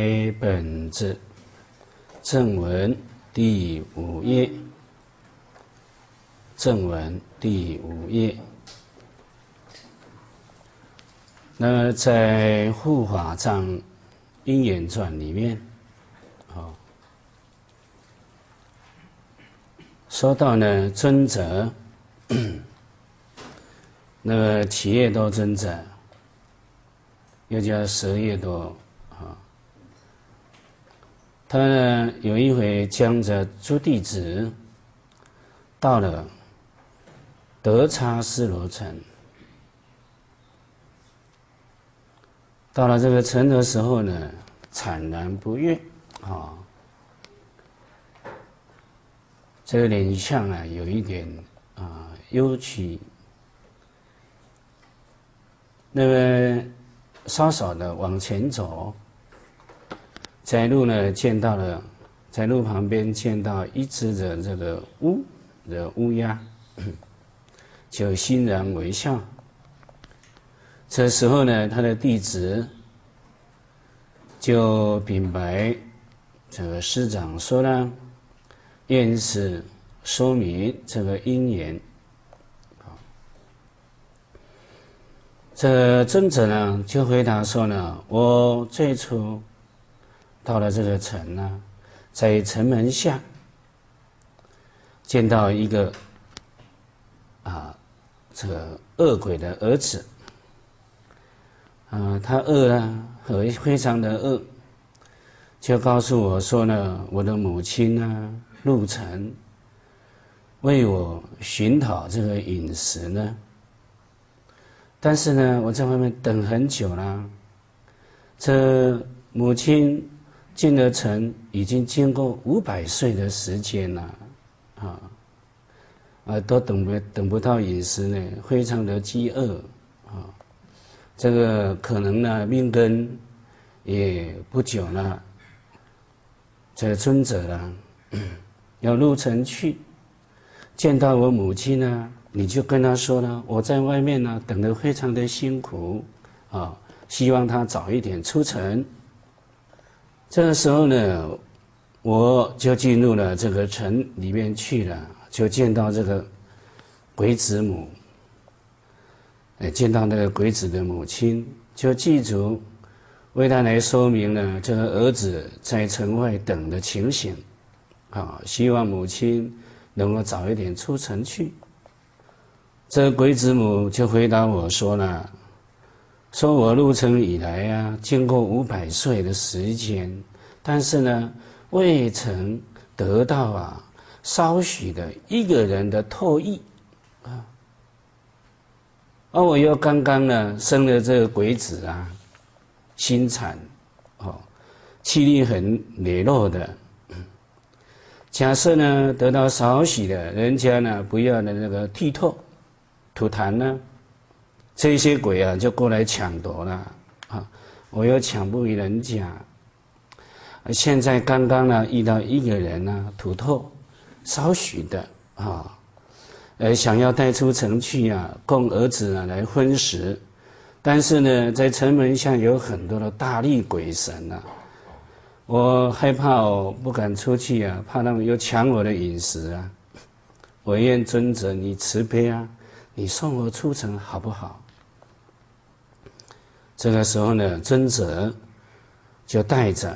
本志正文第5页，正文第5页。那么在《护法藏因缘传》里面，说到呢尊者，那个祇叶多尊者，又叫舍叶多。他呢有一回将着诸弟子到了德差斯罗城，到了这个城的时候呢，惨然不悦这个脸相啊有一点忧屈。那么稍稍的往前走，在路呢见到了，在路旁边见到一只的这个乌鸦，就欣然微笑。这时候呢，他的弟子就禀白这个师长说呢，愿是说明这个因缘。这尊者呢就回答说呢，我最初到了这个城呢，在城门下见到一个这个恶鬼的儿子，他恶啊，非常的恶，就告诉我说呢，我的母亲啊入城为我寻讨这个饮食呢，但是呢我在外面等很久了，这母亲进了城已经经过500岁的时间了，都等不到饮食呢，非常的饥饿这个可能呢命根也不久了。这个尊者呢要入城去，见到我母亲呢，你就跟他说呢，我在外面呢等得非常的辛苦希望他早一点出城。这个时候呢，我就进入了这个城里面去了，就见到这个鬼子母，见到那个鬼子的母亲，就记住为他来说明了这个儿子在城外等的情形希望母亲能够早一点出城去。这个鬼子母就回答我说呢，说我入城以来经过500岁的时间，但是呢未曾得到稍许的一个人的唾液而我又刚刚呢生了这个鬼子心惨气力很羸弱的，假设呢得到少许的人家呢不要的那个剔透吐痰呢，这些鬼就过来抢夺了我又抢不赢人家。现在刚刚呢遇到一个人吐透少许的想要带出城去供儿子来荤食，但是呢在城门下有很多的大力鬼神我害怕不敢出去怕他们又抢我的饮食我愿尊者你慈悲你送我出城好不好？这个时候呢，尊者就带着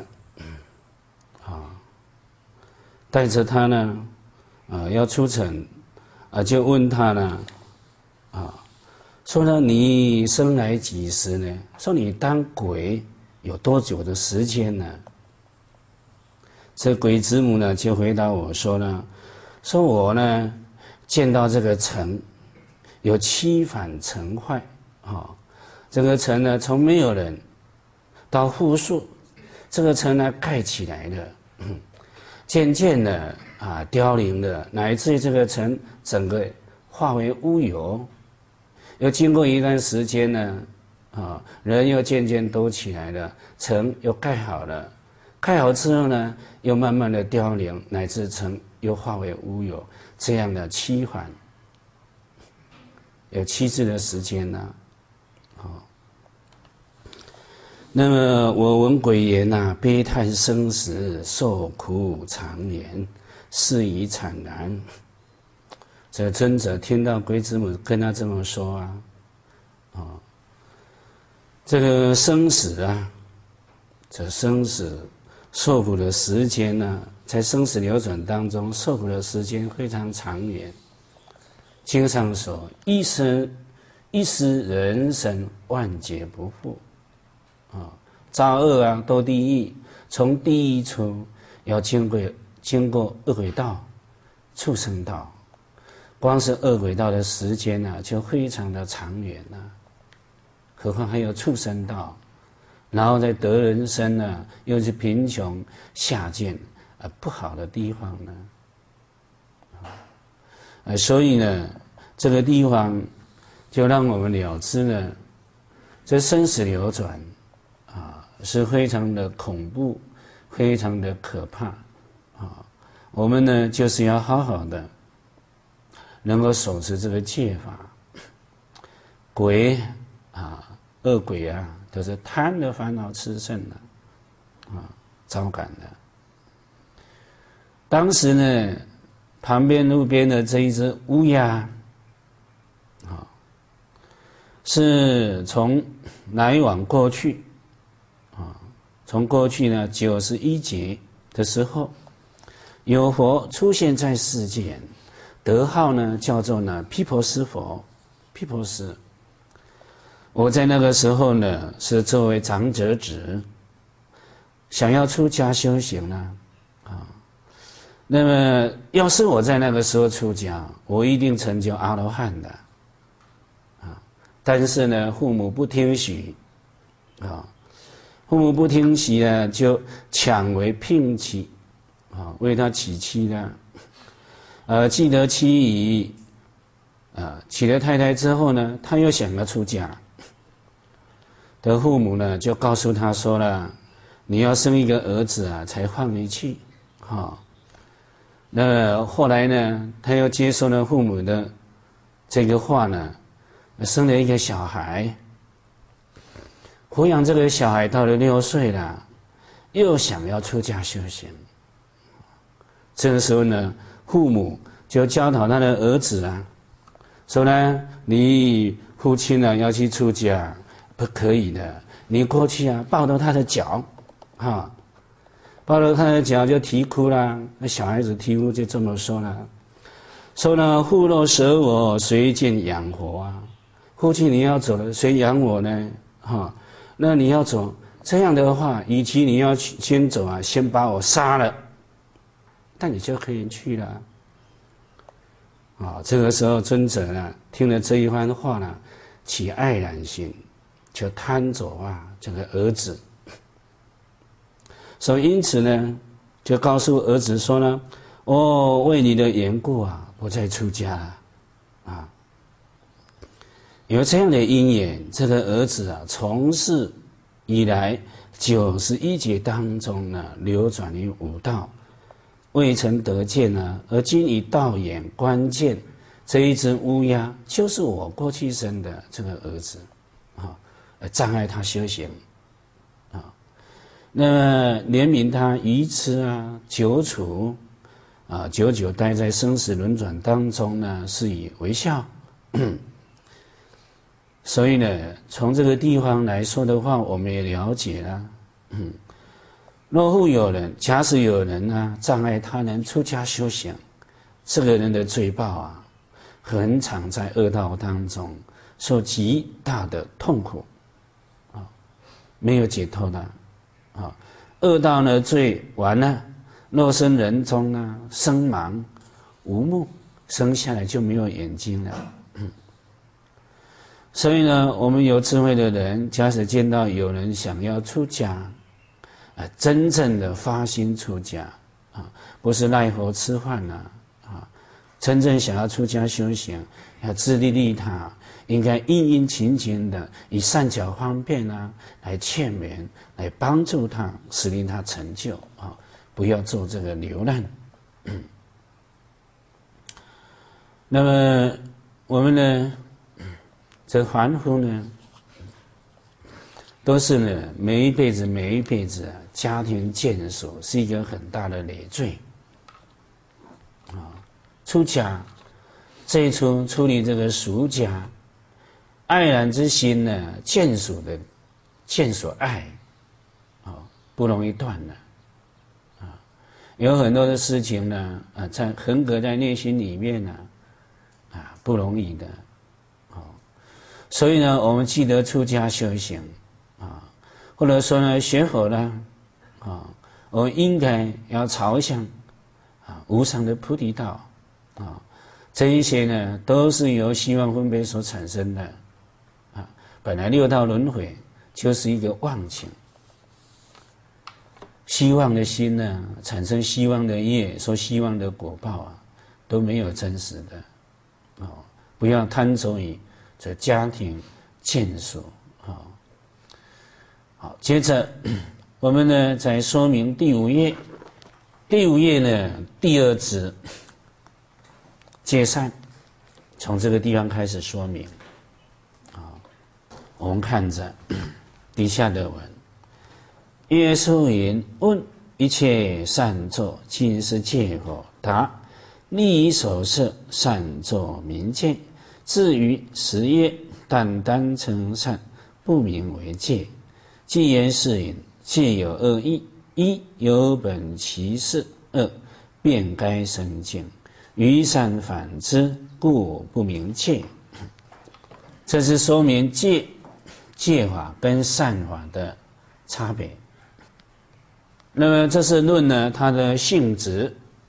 他呢要出城就问他呢说呢，你生来几时呢？说你当鬼有多久的时间呢？这鬼子母呢就回答我说呢，说我呢见到这个城有7反城坏这个城呢从没有人到户数，这个城呢盖起来了渐渐的凋零了，乃至于这个城整个化为乌有。又经过一段时间呢人又渐渐多起来了，城又盖好了，盖好之后呢又慢慢的凋零，乃至城又化为乌有，这样的7反有7次的时间那么我闻鬼言呐，悲叹生死，受苦长年，是以惨然。这尊者听到龟之母跟他这么说啊，这个生死啊，这生死受苦的时间呢，在生死流转当中受苦的时间非常长远。经上说，一失人生，万劫不复。造恶啊，堕地狱，从地狱出要经过恶鬼道、畜生道，光是恶鬼道的时间呢，就非常的长远了。何况还有畜生道，然后再得人生呢，又是贫穷下贱不好的地方呢。所以呢，这个地方就让我们了知呢，这生死流转是非常的恐怖，非常的可怕我们呢，就是要好好的能够守持这个戒法。鬼恶鬼啊，都是贪的烦恼炽盛的招感的。当时呢，旁边路边的这一只乌鸦是从来往过去从过去呢91劫的时候，有佛出现在世间，德号呢叫做呢毗婆尸佛，毗婆尸。我在那个时候呢是作为长者子，想要出家修行那么要是我在那个时候出家，我一定成就阿罗汉的但是呢，父母不听许父母不听许呢，就抢为聘妻为他娶妻呢既得妻已娶了太太之后呢，他又想要出家。的父母呢就告诉他说了，你要生一个儿子才放你去那后来呢，他又接受了父母的这个话呢，生了一个小孩，抚养这个小孩到了6岁了，又想要出家修行。这个时候呢，父母就教导他的儿子说呢，你父亲要去出家不可以的，你过去抱着他的脚抱着他的脚就啼哭了。那小孩子啼哭就这么说了，说呢，父若舍我，谁见养活父亲你要走了，谁养我呢那你要走，这样的话，与其你要先走先把我杀了，但你就可以去了这个时候尊者呢听了这一番话呢，起爱然心，就贪走这个儿子。所以因此呢，就告诉儿子说呢，为你的缘故不再出家了有这样的因缘，这个儿子从事以来91劫当中呢，流转于五道，未曾得见而今以道眼观见，这一只乌鸦就是我过去生的这个儿子障碍他修行那么怜悯他愚痴久处久久待在生死轮转当中呢，是以为笑所以呢，从这个地方来说的话，我们也了解了若复有人，假使有人障碍他人出家修行，这个人的罪报很常在恶道当中受极大的痛苦没有解脱的恶道呢罪完了，若生人中生盲无目，生下来就没有眼睛了所以呢，我们有智慧的人，假使见到有人想要出家真正的发心出家不是赖活吃饭真正想要出家修行，要自利利他，应该殷殷勤勤的以善巧方便来劝勉，来帮助他，使令他成就不要做这个流浪那么我们呢，这凡夫呢， 都是呢每一辈子家庭眷属是一个很大的累赘啊。出家这一出处理这个俗家，爱然之心呢，眷属爱啊，不容易断了啊。有很多的事情呢在横膈在内心里面呢不容易的。所以呢，我们记得出家修行啊，或者说呢，学佛了啊，我们应该要朝向无上的菩提道啊，这一些呢，都是由希望分别所产生的啊。本来六道轮回就是一个妄情，希望的心呢，产生希望的业，所希望的果报都没有真实的不要贪着于这家庭眷属好，接着我们呢再说明第五页。第五页呢第二支戒善，从这个地方开始说明我们看着底下的文：耶稣云：问一切善作，尽是戒否？答：利益所摄，善作民戒。至于实业，但单称善，不名为戒。既言是云：戒有二义：一有本其事；二便该生境。于善反之，故不名戒。这是说明戒法跟善法的差别。那么这是论呢它的性质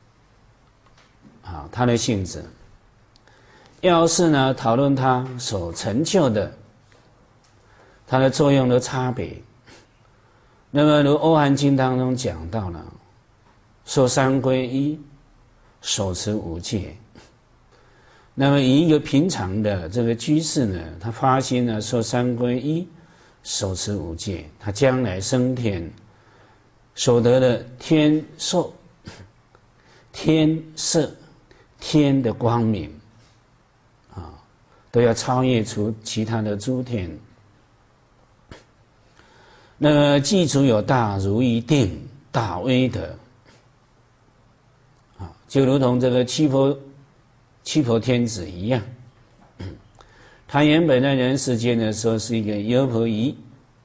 它的性质。要是呢讨论它所成就的它的作用的差别，那么如《阿含经》当中讲到了，说三皈依，手持五戒。那么以一个平常的这个居士呢，他发心呢说三皈依，手持五戒，他将来升天所得的天寿、天色、天的光明都要超越出其他的诸天。那么记住有大如意定、大威德就如同这个七婆天子一样，他原本在人世间的时候是一个优婆夷，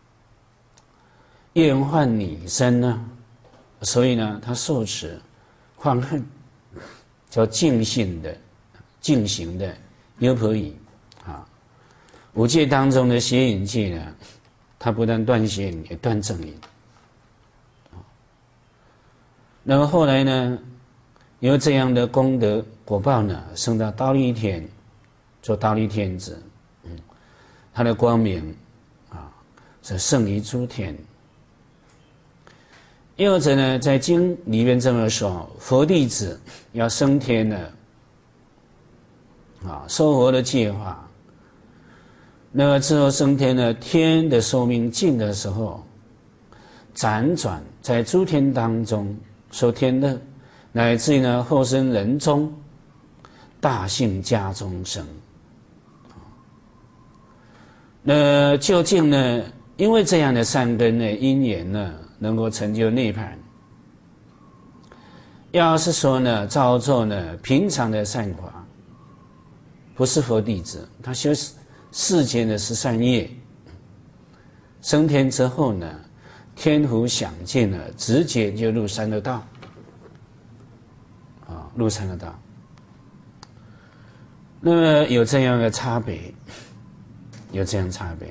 厌患女身呢，所以呢他受持患恨，叫净行的优婆夷五戒当中的邪淫戒呢，它不但断邪淫，也断正淫。那么后来呢，有这样的功德果报呢，升到忉利天，做忉利天子，他的光明是胜于诸天。又者呢，在经里面这么说，佛弟子要升天了受佛的戒法。那么之后升天呢，天的寿命尽的时候，辗转在诸天当中受天乐，乃至于呢后生人中，大幸家中生。那究竟呢，因为这样的善根的因缘呢，能够成就涅槃。要是说呢，照做呢平常的善法，不是佛弟子，他修世间的13业，升天之后呢，天福享尽了，直接就入三恶道入三恶道。那么有这样的差别，有这样的差别。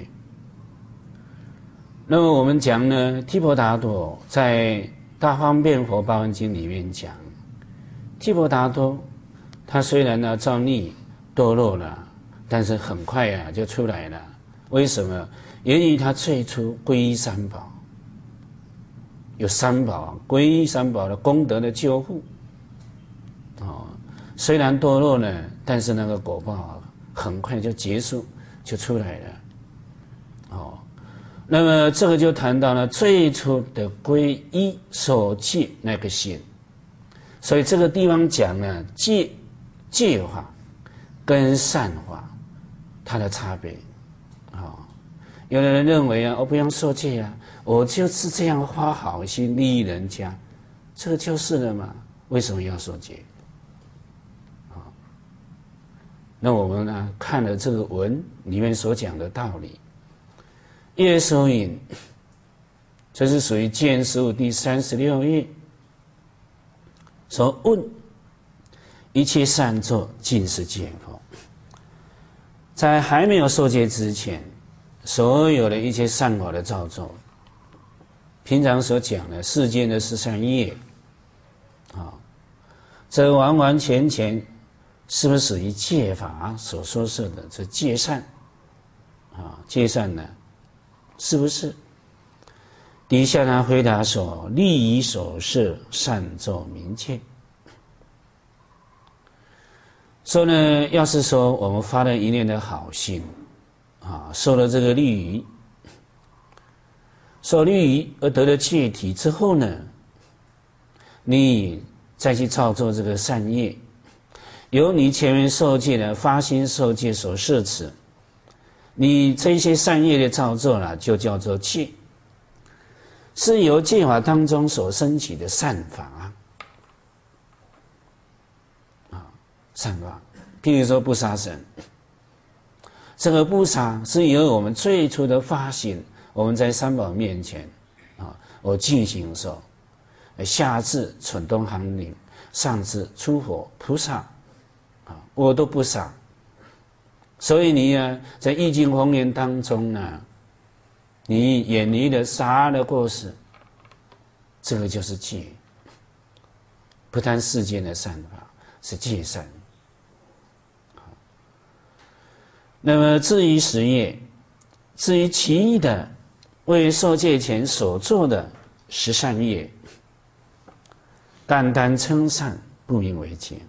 那么我们讲呢，提婆达多在《大方便佛报恩经》里面讲，提婆达多他虽然呢造逆堕落了，但是很快就出来了。为什么？源于他最初皈依三宝，有三宝皈依三宝的功德的救护虽然堕落呢，但是那个果报很快就结束，就出来了那么这个就谈到了最初的皈依所戒那个心。所以这个地方讲呢，戒法跟善法它的差别有的人认为啊，我不用受戒啊，我就是这样发好心利益人家，这个就是了嘛。为什么要受戒？那我们呢，看了这个文里面所讲的道理，业所引，这是属于见识录第36页所问一切善作尽是戒否？在还没有受戒之前，所有的一切善法的造作，平常所讲的世间的13业，这完完全全是不是属于戒法所说设的这戒善？戒善呢，是不是？底下呢回答说：利益所设善作名戒。说呢，要是说我们发了一念的好心，受了这个利益，受利益而得了戒体之后呢，你再去造作这个善业，由你前面受戒的发心受戒所摄持，你这些善业的造作呢，就叫做戒，是由戒法当中所升起的善法善法。譬如说不杀生，这个不杀是由我们最初的发心，我们在三宝面前我进行受，下至蠢动行灵，上至诸佛菩萨我都不杀。所以你呢，在意境宏愿当中呢，你远离了杀的过失，这个就是戒。不谈世间的善法，是戒善。那么至于实业，至于其余的为受戒前所做的十善业，单单称善，不名为戒。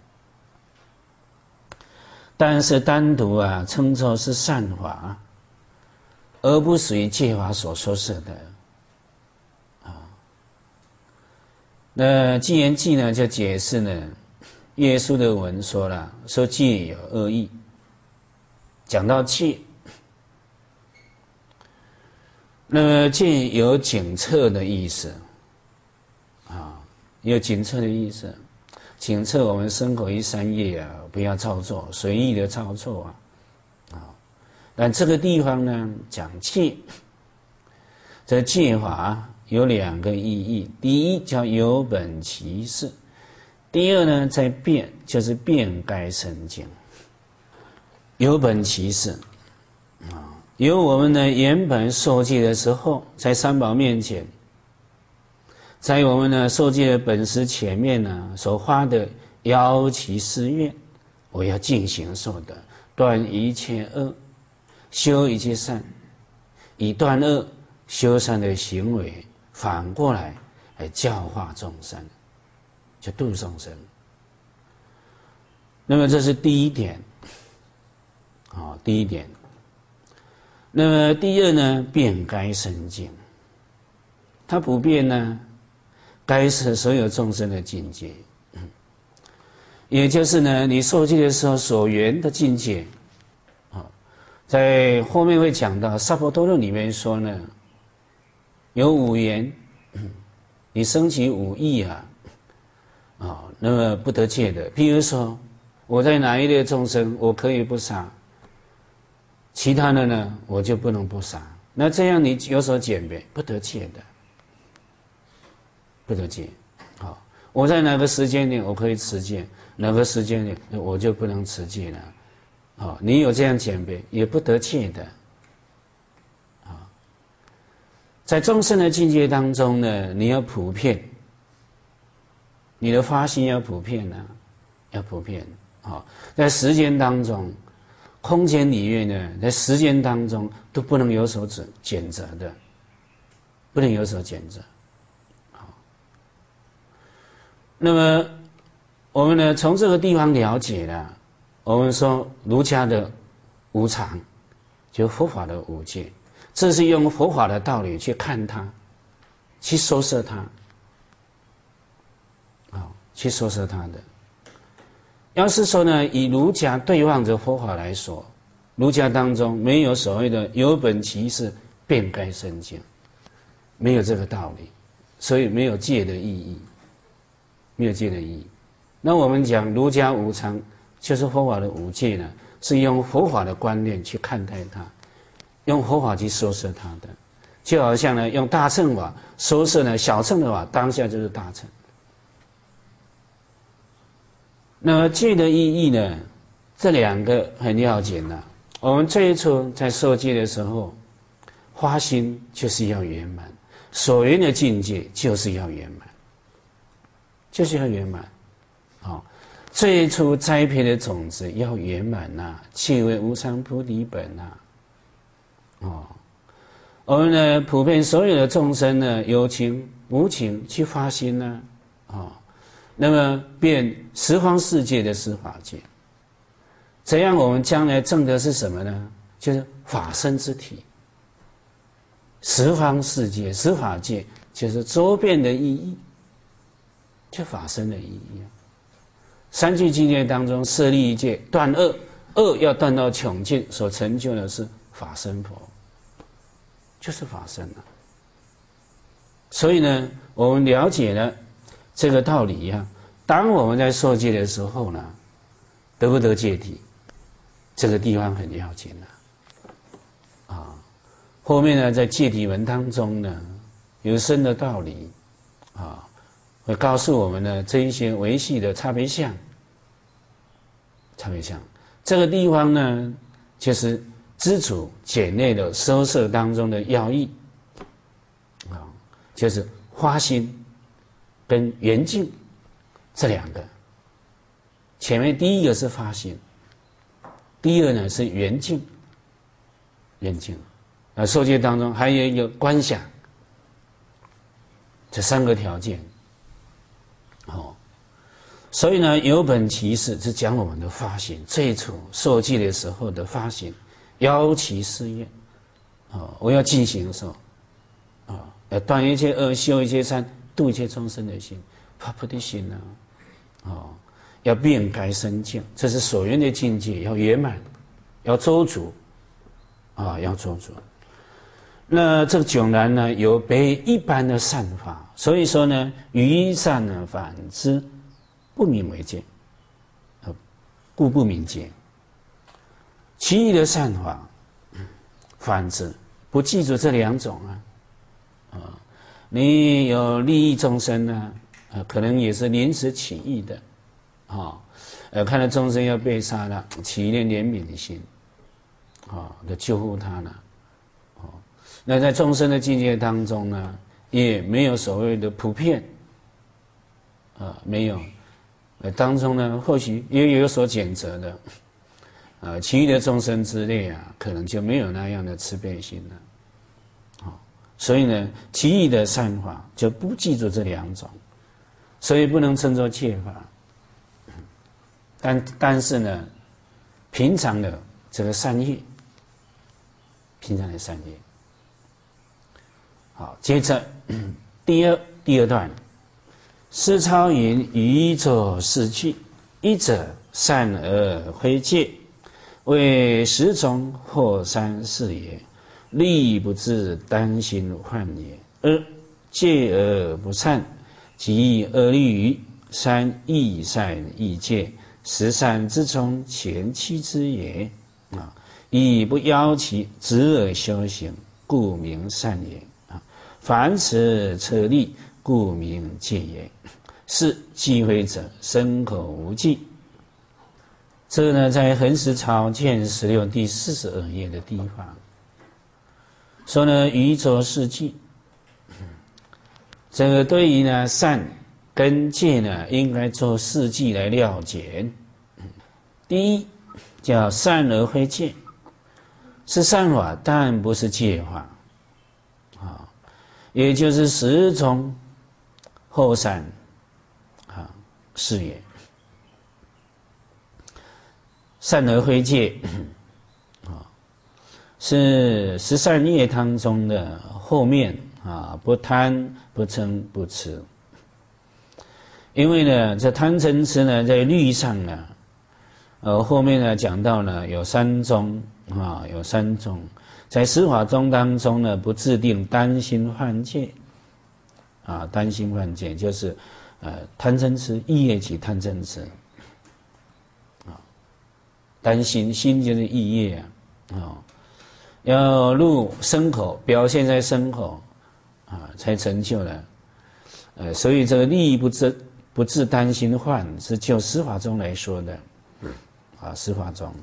但是单独称作是善法，而不属于戒法所说设的那既然记呢，就解释呢，耶稣的文说了，说戒有二义。讲到戒，那么戒有警策的意思有警策的意思，警策我们生活于三业不要造作，随意的造作但这个地方呢，讲戒，这戒法有两个意义，第一叫有本其事，第二呢，在辩，就是辩该生净。有本其事由我们的原本受戒的时候，在三宝面前，在我们的受戒的本师前面呢，所发的邀其誓愿，我要进行受的，断一切恶，修一切善，以断恶修善的行为，反过来教化众生，就度众生。那么这是第一点第一点。那么第二呢，辩该生净，它不变呢，该是所有众生的境界，也就是呢，你受戒的时候所缘的境界在后面会讲到萨婆多论里面说呢，有五缘，你升起五意那么不得戒的，譬如说我在哪一类众生我可以不杀，其他的呢我就不能不杀，那这样你有所减别，不得戒的，不得戒。我在哪个时间点我可以持戒，哪个时间点我就不能持戒了你有这样减别也不得戒的在众生的境界当中呢，你要普遍，你的发心要普遍要普遍在时间当中空间里面呢，在时间当中都不能有所谴责的，不能有所谴责。那么我们呢，从这个地方了解了，我们说儒家的无常，就佛法的五戒，这是用佛法的道理去看它，去收摄它，去收摄它的。要是说呢，以儒家对望着佛法来说，儒家当中没有所谓的有本其事， 便该生净，没有这个道理，所以没有戒的意义，没有戒的意义。那我们讲儒家无常，就是佛法的五戒呢，是用佛法的观念去看待它，用佛法去收摄它的，就好像呢用大乘法收摄呢小乘的法，当下就是大乘。那么戒的意义呢，这两个很要紧了。我们最初在受戒的时候，发心就是要圆满，所缘的境界就是要圆满，就是要圆满。好，最初栽培的种子要圆满呐，契为无上菩提本呐。哦，我们呢，普遍所有的众生呢，有情无情去发心呢，那么变十方世界的十法界。这样我们将来证的是什么呢？就是法身之体。十方世界、十法界就是周遍的意义，就法身的意义。三句境界当中，设立一界断恶，恶要断到穷尽，所成就的是法身佛，就是法身了。所以呢，我们了解了这个道理呀。当我们在受戒的时候呢，得不得戒体，这个地方很要紧了。后面呢，在戒体文当中呢，有深的道理会告诉我们呢这一些维系的差别相。差别相这个地方呢，就是知足简内的收摄当中的要义就是花心跟圆净这两个。前面第一个是发心，第二呢是圆净。圆净受戒当中还有一个观想，这三个条件。所以呢，有本其事是讲我们的发心，最初受戒的时候的发心，邀其誓愿我要进行的时候要断一切恶，修一切善，度一切众生的心，发菩提心要遍该生净，这是所缘的境界要圆满，要周足要周足。那这个迥然呢，有别一般的善法，所以说呢，于善呢反之，不明为戒，故不明戒。其余的善法，反之不记住这两种你有利益众生呢，可能也是临时起意的，看到众生要被杀了，起一点怜悯的心，的救护他了。那在众生的境界当中呢，也没有所谓的普遍，没有，当中呢或许也有所谴责的，其余的众生之类可能就没有那样的慈悲心了，所以呢，其余的善法就不记住这两种，所以不能称作戒法。但是呢，平常的这个善业，平常的善业。好，接着第二段，师超云：愚者四句，一者善而非戒，为十种或三事也。力不至，担心患也。二戒而不善，即恶利于。三亦善亦戒，十善之中前七之也。亦不要其直而修行，故名善也。凡此彻立，故名戒也。是忌讳者，身口无忌。这个呢，在恒时草卷16第42页的地方说呢，愚者是忌。这个对于呢善跟戒呢，应该做四忌来了解。第一，叫善而非戒，是善法，但不是戒法。也就是十种后善是也。善而非戒是十善业当中的后面不贪不嗔不痴。因为呢，这贪嗔痴呢，在律上呢，后面呢讲到呢有三种有三种， 在十法中当中呢，不制定单心幻界，单心幻界就是贪嗔痴意业及贪嗔痴，单心心就是意业要入身口，表现在身口才成就了。所以这个利益不自单心幻，是就十法中来说的，十法中。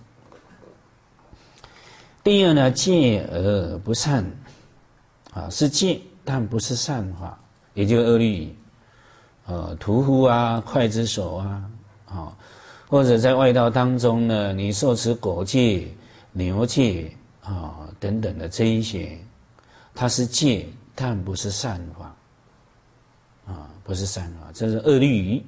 第二呢，戒而不善，是戒，但不是善法，也就恶律，屠夫刽子手或者在外道当中呢，你受持狗戒、牛戒等等的这一些，它是戒，但不是善法。不是善法，这是恶律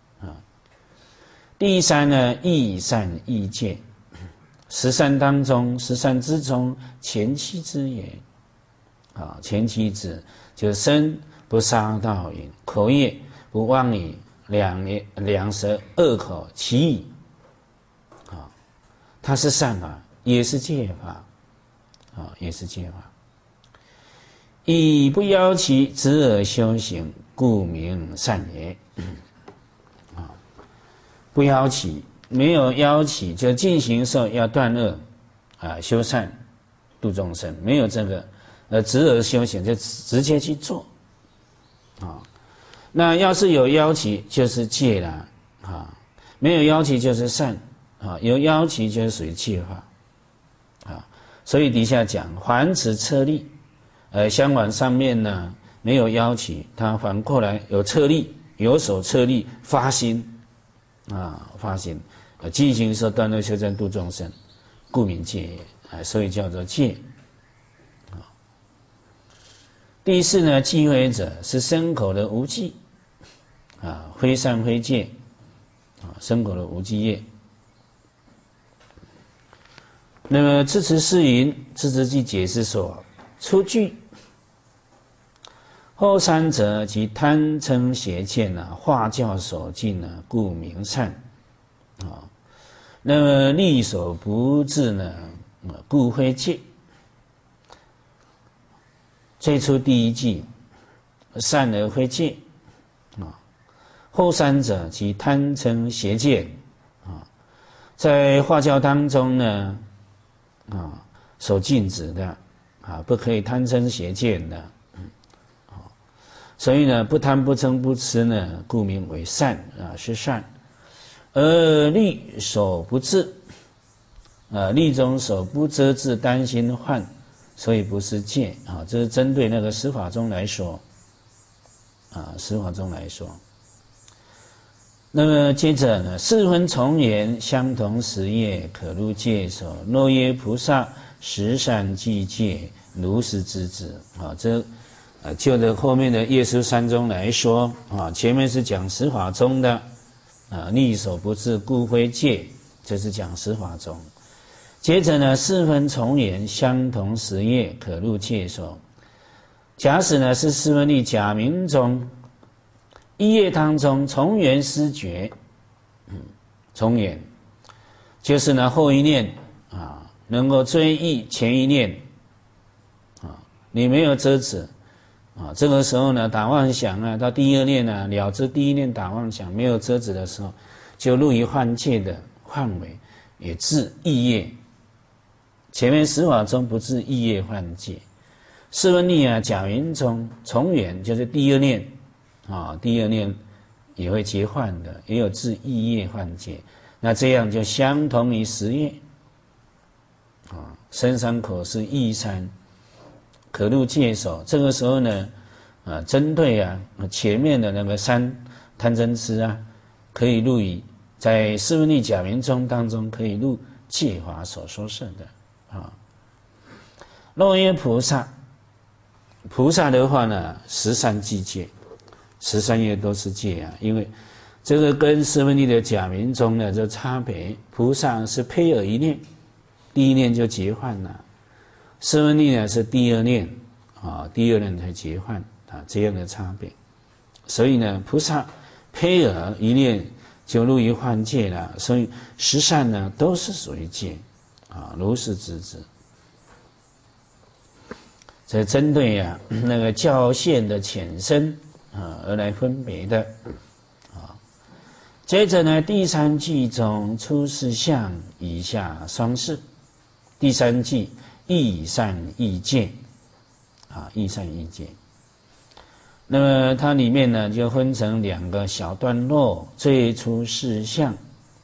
第三呢，亦善亦戒，十善当中，十善之中前期之也。前期之就是身不杀盗淫，口业不妄语，两舌恶口其语它是善法，也是戒法也是戒法。以不邀其直而修行，故名善也。不邀起，没有邀起，就进行时候要断恶修善度众生，没有这个直而修行，就直接去做那要是有邀起，就是戒了没有邀起就是善有邀起就是属于戒法所以底下讲还此车力。相反上面呢没有邀起，他反过来有策力，有所策力发心发心进行说断恶修善度众生，故名戒也所以叫做戒第四呢，忌讳者是身口的无忌非善非戒身口的无忌业。那么支持释云支持记解释说，出句后三者即贪嗔邪见化教所尽故名善那么力所不至呢故非戒。最初第一句善而非戒后三者即贪嗔邪见在化教当中呢所禁止的不可以贪嗔邪见的所以呢不贪不嗔不痴呢故名为善是善。而力所不至力中所不遮至担心患，所以不是戒这是针对那个十法中来说十法中来说。那么接着呢，四分从缘相同时业可入戒所，若曰菩萨十善具戒，如是知之这就着后面的业书三中来说前面是讲十法中的力所不至故非戒，这是讲十法中。接着呢，四分从缘相同时业可入戒所。假使呢是四分力假名中一业当中从缘失觉从缘就是呢后一念能够追忆前一念你没有遮止这个时候呢打妄想到第二念了知第一念打妄想没有遮止的时候，就入于幻界的范围，也治意业。前面十法中不治意业幻界，四分力假名中从缘就是第二念第二念也会结幻的，也有治意业幻界，那这样就相同于十业身三口是意三可入戒所。这个时候呢针对前面的那个三贪嗔痴可以入于在四分力假名中当中可以入戒法所说是的若曰菩萨的话呢，十善具戒，13业都是戒因为这个跟四分力的假名中呢就差别，菩萨是配耳一念，第一念就结幻了，四分力呢是第二念第二念才结幻这样的差别。所以呢，菩萨配耳一念就入于幻界了，所以十善呢都是属于戒如是知之。 这针对那个教线的浅深而来分别的接着呢，第三句中出世相以下双事，第三句义善义戒义善义戒。那么它里面呢就分成2个小段落，最初事相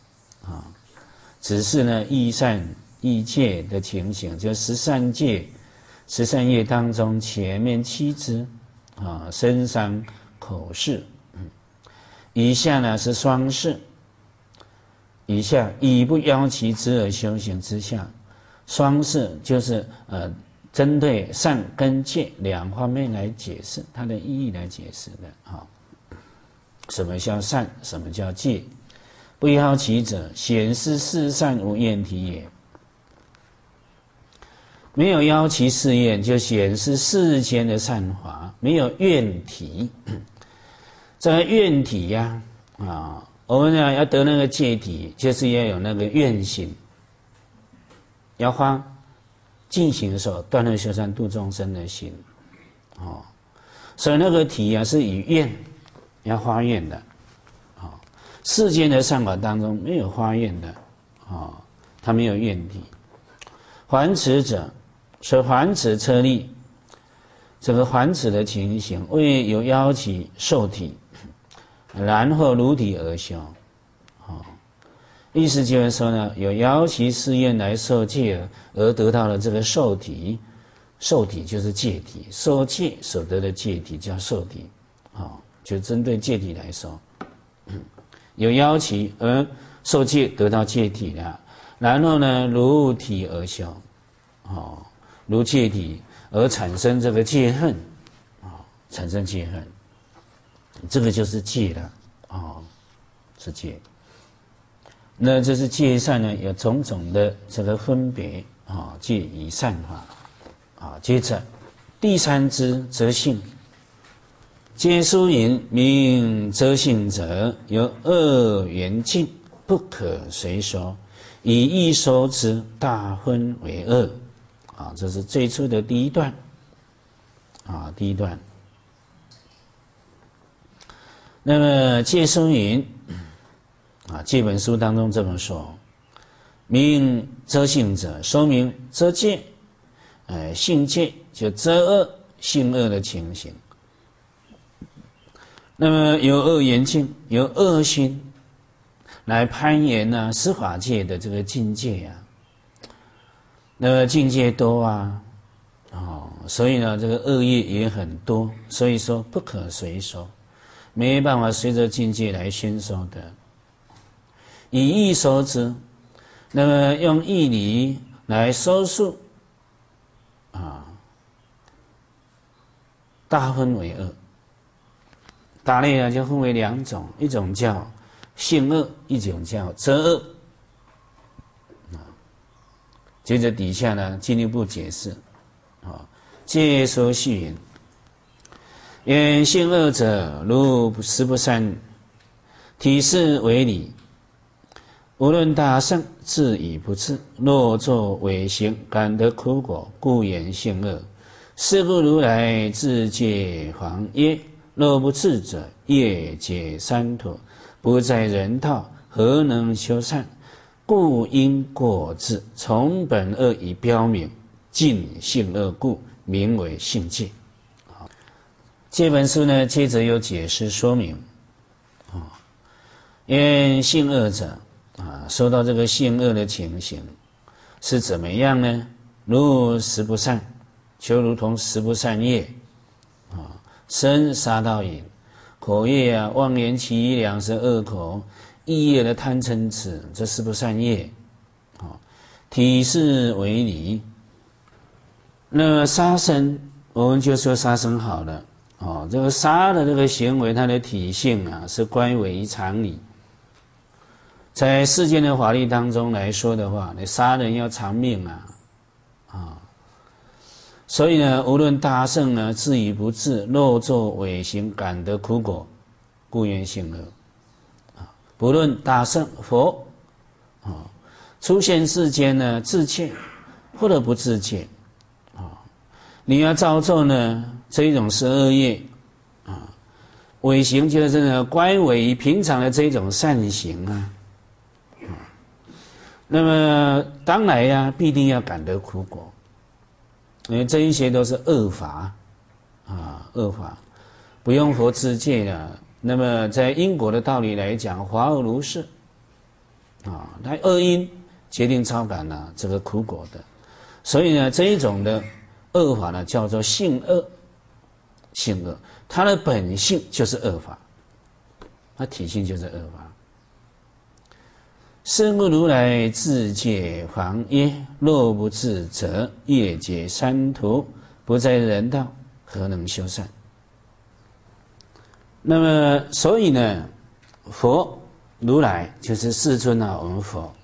只是呢义善义戒的情形，就13戒13业当中前面7支身伤口事，以下呢是双事，以下以不邀其之而修行之下，双事就是针对善跟戒2方面来解释，它的意义来解释的什么叫善，什么叫戒？不邀其者，显示世善无厌体也。没有邀其事愿，就显示世间的善法没有愿体。这个愿体我们要得那个戒体，就是要有那个愿心，要花进行的时候断恶修善度众生的心所以那个体是以愿，要发愿的世间的善法当中没有发愿的它没有愿体。还此者，所以还此车力，这个还此的情形，为有邀其受体，然后如体而修意思就是说呢，有邀其誓愿来受戒而得到了这个受体，受体就是戒体，受戒所得的戒体叫受体就针对戒体来说，有邀其而受戒得到戒体了，然后呢如体而修如戒体而产生这个戒恨产生戒恨，这个就是戒了是戒。那这是戒善呢有种种的这个分别戒与善法接着第3支则性，皆书云：名则性者，有2缘境，不可随说，以一说之，大分为2这是最初的第一段第一段。那么戒书云这本书当中这么说：名遮性者，说明遮戒性戒就遮恶性恶的情形。那么有2缘境，有恶心来攀岩司法界的这个境界那么境界多所以呢这个恶业也很多，所以说不可随说，没办法随着境界来宣说的。以义说之，那么用义理来说述大分为2。大类呢就分为2种，一种叫性恶，一种叫遮恶接着底下呢进一步解释戒说序云：愿性恶者，如十不善，体是为理，无论大圣，自以不自，若作伪行，感得苦果，故言性恶。是故如来自戒防曰：若不自者，业解三途，不在人道，何能修善？故因果自，从本恶以标明，尽性恶故，名为性戒。这本书呢，接着有解释说明因性恶者说到这个性恶的情形是怎么样呢？如十不善，就如同十不善业身杀盗淫，口业妄言其余粮食恶口，意业的贪嗔痴，这十不善业体是为理。那杀生，我们就说杀生好了这个杀的这个行为，它的体性是乖违于常理。在世间的法律当中来说的话，你杀人要偿命所以呢，无论大圣呢自与不自，若作伪行，感得苦果，故言性恶不论大圣佛出现世间呢，自戒或者不自戒你要造作呢，这一种是恶业啊。伪行就是呢，乖违于平常的这种善行啊。那么当来呀，必定要感得苦果，因为这一些都是恶法啊，恶法不用佛自戒的。那么在因果的道理来讲，华而如是啊，它恶因决定超感了这个苦果的。所以呢，这一种的恶法呢，叫做性恶，性恶，它的本性就是恶法，它体性就是恶法。是故如来自戒黄曰：若不自责，业解三途，不在人道，何能修善？那么，所以呢，佛如来就是世尊啊，我们佛。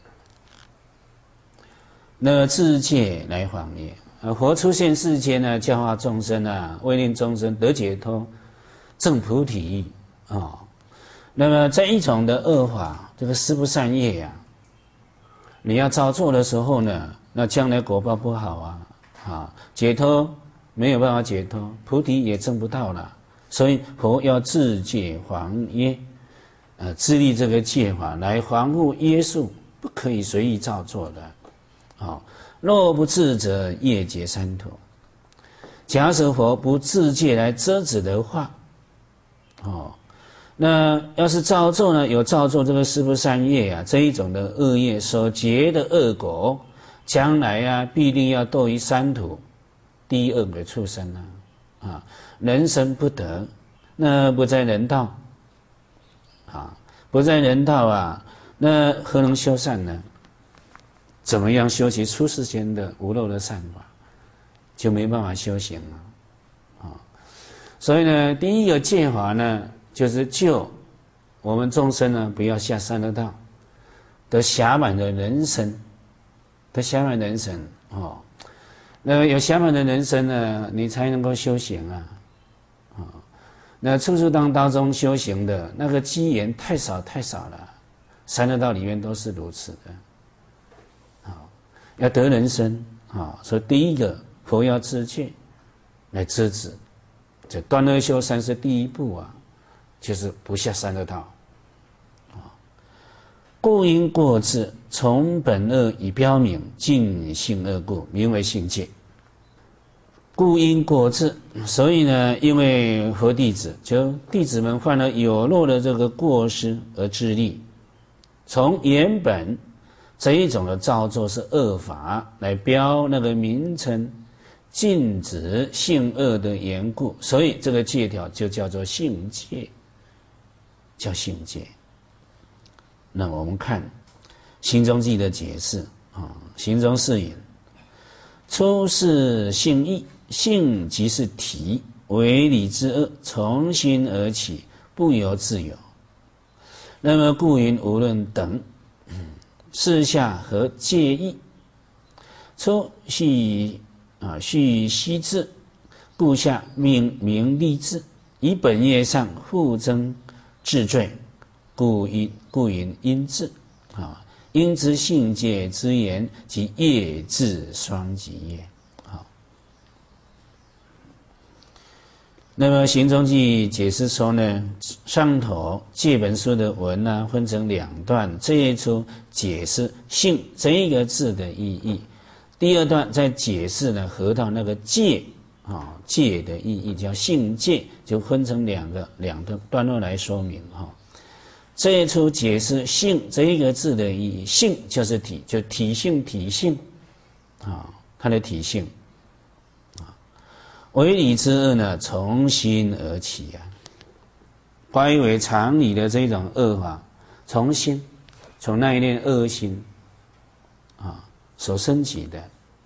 那自戒来黄曰，佛出现世间呢，教化众生啊，为令众生得解脱，证菩提啊。那么在一种的恶法，这个施不善业啊，你要造作的时候呢，那将来果报不好啊，解脱没有办法解脱，菩提也证不到了。所以佛要自戒黄约，自立这个戒法来防护约束，不可以随意造作的。若不自责，业解三途。假使佛不自戒来遮止的话，那要是造作呢，有造作这个施不善业啊，这一种的恶业所结的恶果，将来啊必定要堕于三途，第二个畜生啊，人生不得，那不在人道啊，不在人道啊，那何能修善呢？怎么样修习出世间的无漏的善法，就没办法修行了所以呢，第一个戒法呢，就是救我们众生呢，不要下三恶道，得暇满的人生，得暇满人生那有暇满的人生呢，你才能够修行那处处当中修行的那个机缘太少了，三恶道里面都是如此的要得人生所以第一个佛要自戒来遮止，这断恶修善是第一步就是不下三恶道故因过自，从本恶以标明，尽性恶故，名为性戒。故因过自，所以呢，因为佛弟子就弟子们犯了有漏的这个过失而自立，从原本这一种的造作是恶法来标那个名称，禁止性恶的缘故，所以这个戒条就叫做性戒，叫性戒。那我们看心中记的解释心中是引：出世性义，性即是体，为理之恶，从心而起，不由自有。那么故云无论等四下和戒义，出续须智，故下名立志，以本业上互增治罪，故云因智因之性戒之言，即业智双极也。那么行中记解释说呢，上头戒本书的文分成两段，这一出解释性这一个字的意义，第二段再解释呢合到那个戒戒的意义，叫性戒，就分成两个段落来说明这一出解释性这一个字的意义，性就是体，就体性它的体性为理之恶呢，从心而起乖违常理的这种恶法，从那一念恶心所升起的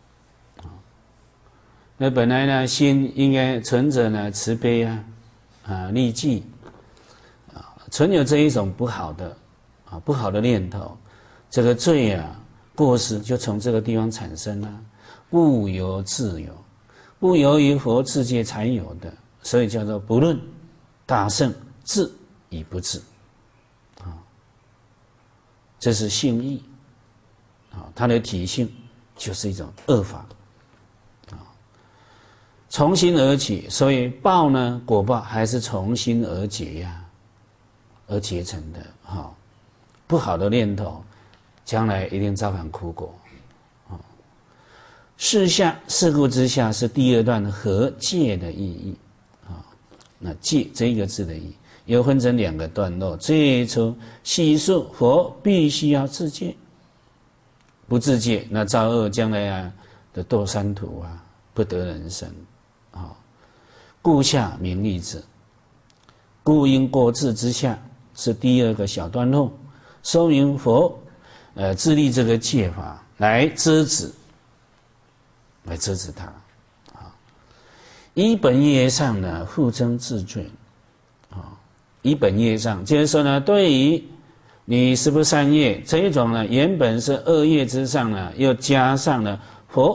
那本来呢，心应该存着呢慈悲利济存有这一种不好的念头，这个罪过失就从这个地方产生了，不由自有，不由于佛自戒才有的，所以叫做不论大圣智与不智这是性义它的体性就是一种恶法从心而起，所以报呢，果报还是从心而结呀，而结成的。好，不好的念头，将来一定遭感苦果。事下事故之下是第二段和戒的意义。那戒这一个字的意义，又分成2个段落。最初细述佛必须要自戒，不自戒，那造恶将来的堕三途啊，不得人生。故下名利字，故因过自之下是第2个小段落，说明佛自立这个戒法来遮止它。依本业上呢，复增自罪。依本业上，就是说呢，对于你是不善业这一种呢，原本是恶业之上呢，又加上了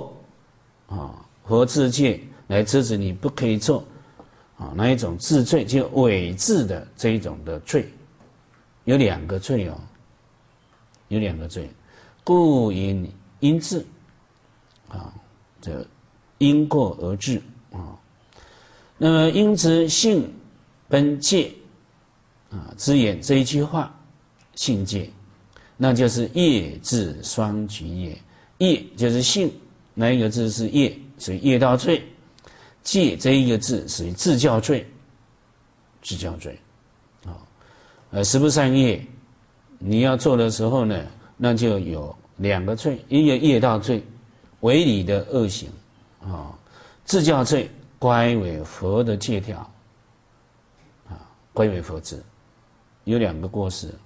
佛自戒来制止你不可以做那一种自罪，就伪自的这一种的罪，有2个罪有2个罪，故因自这因过而治那么因之性本戒之言这一句话，性戒，那就是业自双举业。业就是性，那一个字是业，属于业道罪；戒这一个字属于自教罪。十不善业，你要做的时候呢，那就有2个罪，一个业道罪，违理的恶行自教罪，乖违佛的戒条乖违佛制，有2个过失。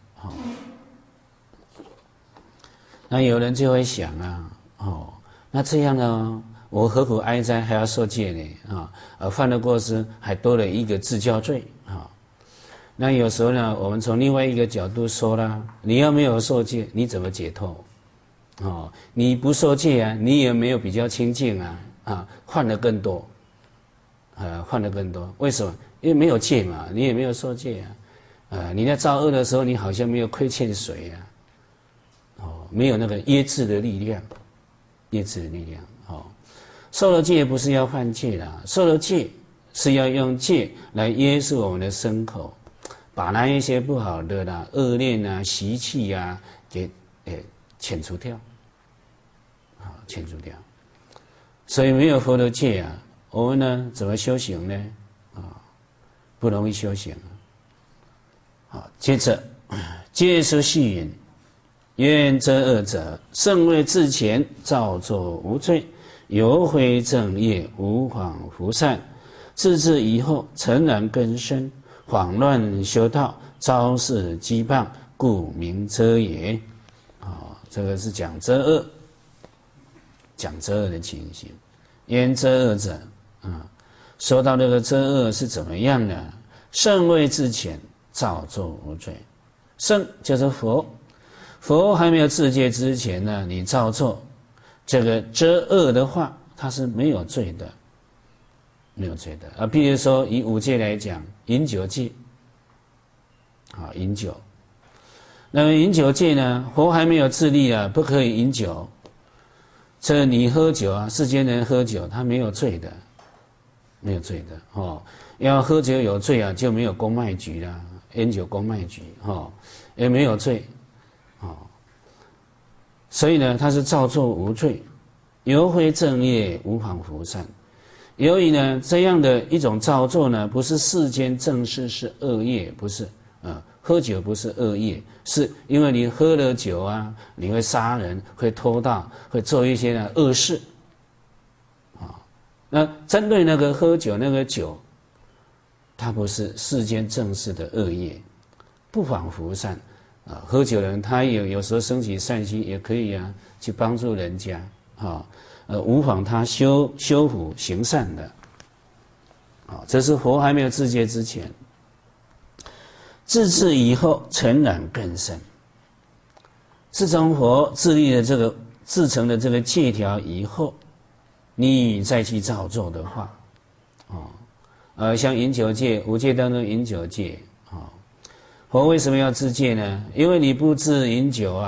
那有人就会想那这样呢，我何苦哀哉还要受戒呢？犯了过失还多了一个自教罪那有时候呢，我们从另外一个角度说啦，你要没有受戒，你怎么解脱？你不受戒啊，你也没有比较清净犯得更多犯得更多。为什么？因为没有戒嘛，你也没有受戒你在造恶的时候，你好像没有亏欠谁没有那个约制的力量，受了戒不是要犯戒啦，受了戒是要用戒来约束我们的身口，把那一些不好的恶念习气给遣除掉所以没有佛的戒我们呢怎么修行呢？不容易修行接着戒是续引，愿遮恶者，胜为自前造作无罪，犹非正业，无妨福善，自治以后诚然更深，慌乱修道，招事羁绊，故名遮也。这个是讲遮恶，讲遮恶的情形。言遮恶者说到这个遮恶是怎么样呢？胜为自前造作无罪，胜就是佛。佛还没有自戒之前呢，你造作这个遮恶的话，它是没有罪的，譬如说以5戒来讲，饮酒戒饮酒。那么饮酒戒呢，佛还没有自立不可以饮酒。这你喝酒世间人喝酒，他没有罪的，要喝酒有罪就没有公卖局啦，烟酒公卖局也没有罪所以呢，他是造作无罪，犹非正业，无妨福善。由于呢这样的一种造作呢，不是世间正事，是恶业，不是喝酒不是恶业，是因为你喝了酒你会杀人，会偷盗，会做一些恶事那针对那个喝酒那个酒，它不是世间正事的恶业，不妨福善喝酒人他有时候升起善心，也可以去帮助人家无妨他修福行善的这是佛还没有自戒之前。自治以后诚然更深，自从佛自立的这个自成的这个戒条以后，你再去造作的话像饮酒戒5戒当中饮酒戒佛为什么要自戒呢？因为你不自饮酒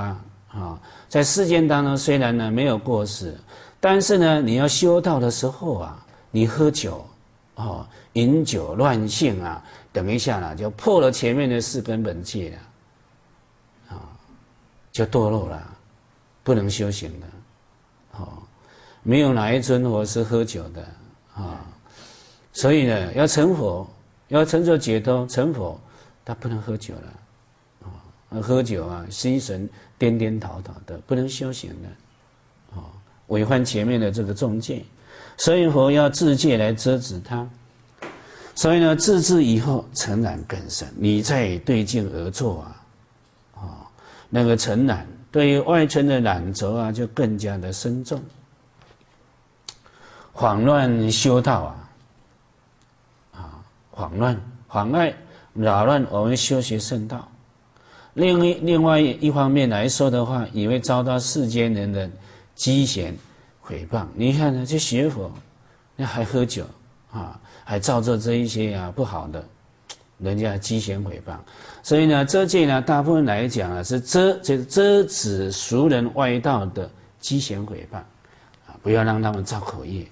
在世间当中虽然呢没有过失，但是呢你要修道的时候你喝酒哦，饮酒乱性啊，等一下呢就破了前面的4根本戒了，就堕落了，不能修行的，没有哪一尊佛是喝酒的所以呢，要成佛，要成就解脱，成佛，他不能喝酒了，喝酒啊，心神颠颠倒倒的，不能修行的，违反前面的这个重戒，所以佛要自戒来遮止它。所以呢，自治以后，诚然更深。你再对镜而坐那个诚然对于外层的染浊啊，就更加的深重。慌乱修道慌乱妨碍扰乱我们修学圣道。另外一方面来说的话，也会遭到世间人的讥嫌毁谤。你看呢，去学佛，那还喝酒还造作这一些不好的，人家讥嫌毁谤。所以呢，遮戒呢，大部分来讲是遮止俗人外道的讥嫌毁谤不要让他们造口业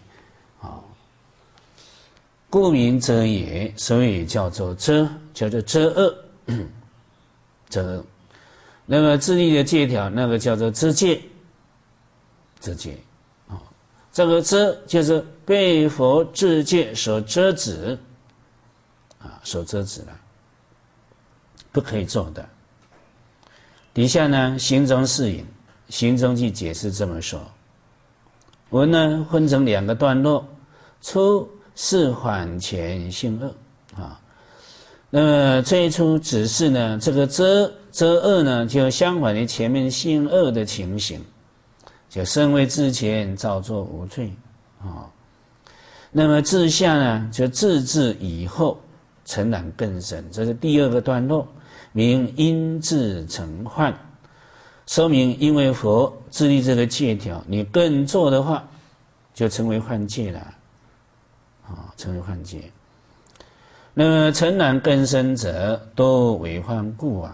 故名遮也，所以叫做遮，叫做遮恶遮恶。那么自立的戒条，那个叫做遮戒，遮戒这个遮就是被佛自戒所遮止所遮止了，不可以做的。底下呢，行中释引，行中去解释这么说。文呢分成2个段落，初是反前性恶那么最初只是呢，这个遮恶呢，就相反于前面性恶的情形。就身为自前，造作无罪那么自下呢，就自治以后，诚然更深。这是第2个段落，名因自成幻，说明因为佛自立这个戒条，你更做的话，就成为幻戒了成为幻戒。那么诚然更深者，都违犯故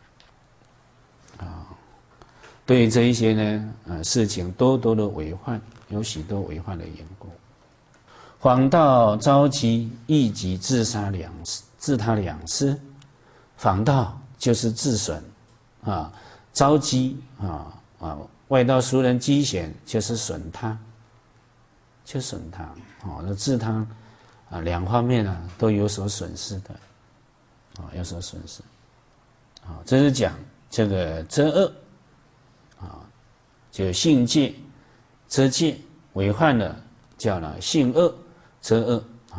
对于这一些呢事情多多的违犯，有许多违犯的缘故。谎道着急，亦即自他两失。谎道就是自损着急外道俗人讥嫌，就是损他，就损他那自他2方面都有所损失的有所损失这是讲这个遮恶就性戒、遮戒违犯了，叫了性恶、遮恶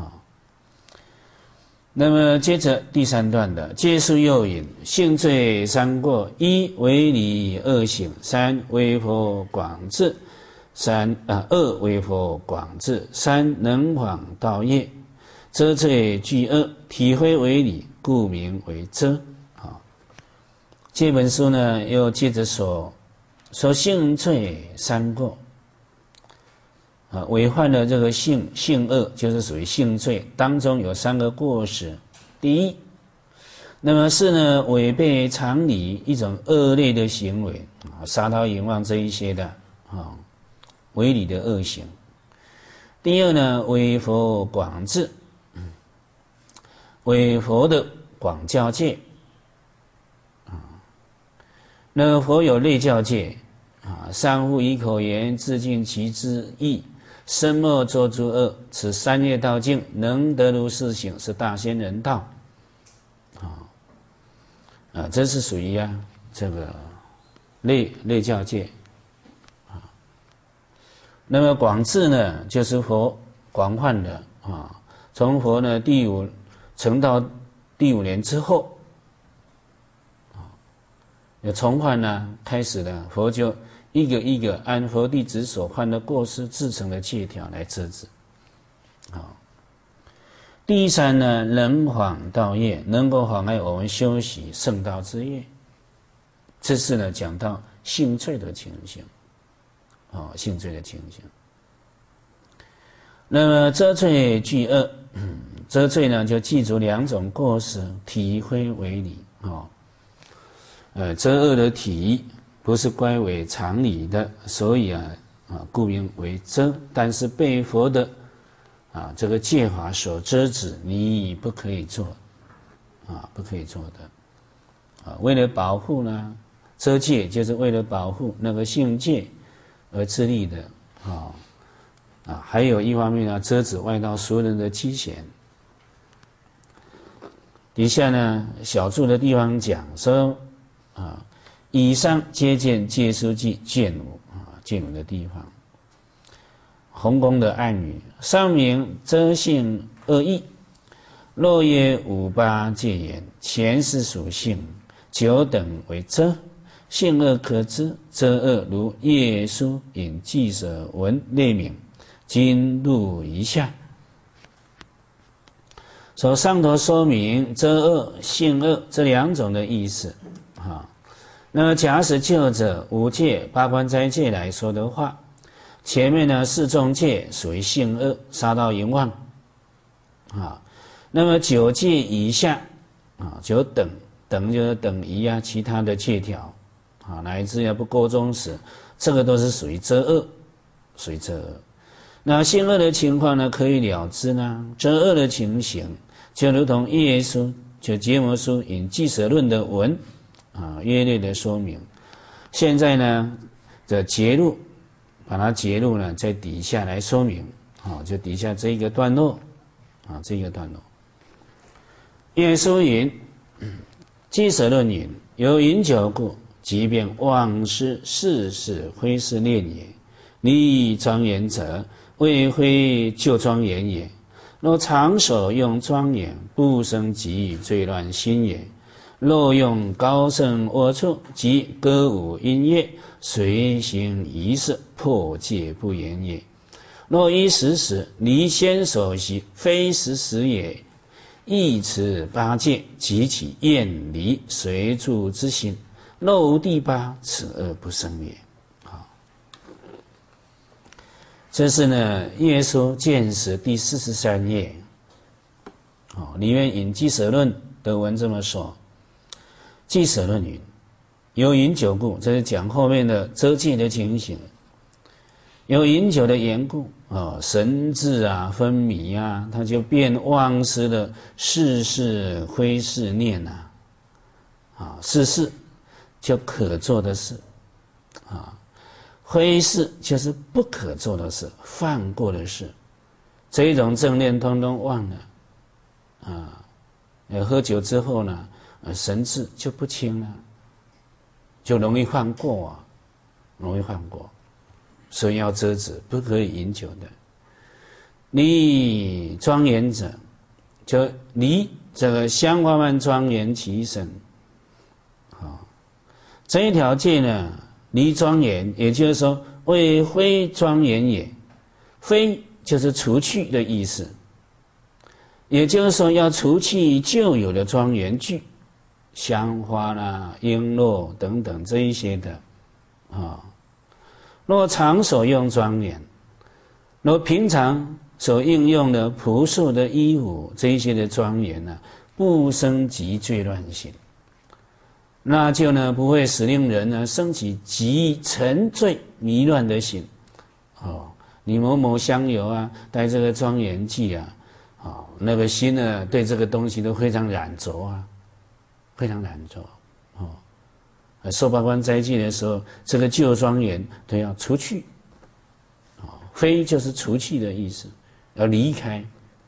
那么接着第3段的戒述诱引，性罪3过：1违理恶行；3为佛广智；2为佛广智；3能谎道业。遮罪具恶，体会为理，故名为遮这本书呢，又接着说性罪3过违犯了这个性恶，就是属于性罪当中有3个过失。第一，那么是呢违背常理一种恶劣的行为杀盗淫妄这一些的违理的恶行。第二呢，为佛广智，为佛的广教戒那佛有类教戒三护以口言，自尽其之意，身莫作诸恶，此3业道境能得如是行，是大仙人道这是属于这个类教戒那么广智呢，就是佛广泛的从佛呢成道第5年之后有重犯开始了，佛就一个一个按佛弟子所犯的过失制成的戒条来遮止第3呢，能谎道业，能够妨碍我们修习圣道之业。这是呢讲到性罪的情形性罪的情形。那么遮罪具恶遮罪呢就记住2种过失，体会为理遮恶的体不是乖违常理的，所以故名为遮。但是被佛的这个戒法所遮止，你不可以做，不可以做的，为了保护呢，遮戒就是为了保护那个性戒而自立的，还有一方面呢，遮止外道俗人的欺嫌。底下呢，小注的地方讲说，以上皆见戒书记卷五卷五的地方。弘公的暗语，上明遮性恶意，若曰五八戒言，前世属性，九等为遮，性恶可知，遮恶如耶书引记者文列明，今录一下。所上头说明遮恶、性恶这两种的意思，那么假使就着五戒、八关斋戒来说的话，前面呢四众戒属于性恶，杀盗淫妄，那么九戒以下，九等，等就是等于其他的戒条，乃至不过中时，这个都是属于遮恶，属于遮恶。那性恶的情况呢，可以了知呢，遮恶的情形，就如同耶书，就结摩书引记舍论的文，约略的说明。现在呢，这节录，把它节录呢，在底下来说明，就底下这一个段落，这一个段落。耶书云，记舍论云，有饮酒故，即便忘失世事非是念也。你庄严者，未非就庄严也。若常所用庄严，不生即罪乱心也。若用高盛龌龊，即歌舞音乐，随行仪式，破戒不言也。若依时时，离先所习，非时时也。亦此八戒，即其厌离随住之心。若无第八，此恶不生也。这是呢，耶书见识第43页，里面引记舍论的文这么说。记舍论云，有饮酒故，这是讲后面的遮戒的情形。有饮酒的缘故，神志昏迷他就变忘失了世事非是念世事就可做的事非是就是不可做的事，犯过的事，这一种正念通通忘了喝酒之后呢，神志就不清了，就容易犯过容易犯过，所以要遮止，不可以饮酒的。离庄严者，就离这个香花曼庄严其身，这一条戒呢，离庄严，也就是说为非庄严也，非就是除去的意思，也就是说要除去旧有的庄严具，香花璎珞等等这一些的若常所用庄严，若平常所应用的朴素的衣服这一些的庄严不生极罪乱心，那就呢不会使令人呢生起极沉醉迷乱的心。你某某香油带这个庄严剂那个心呢对这个东西都非常染着非常染着受八关斋戒的时候，这个旧庄严都要除去非就是除去的意思，要离开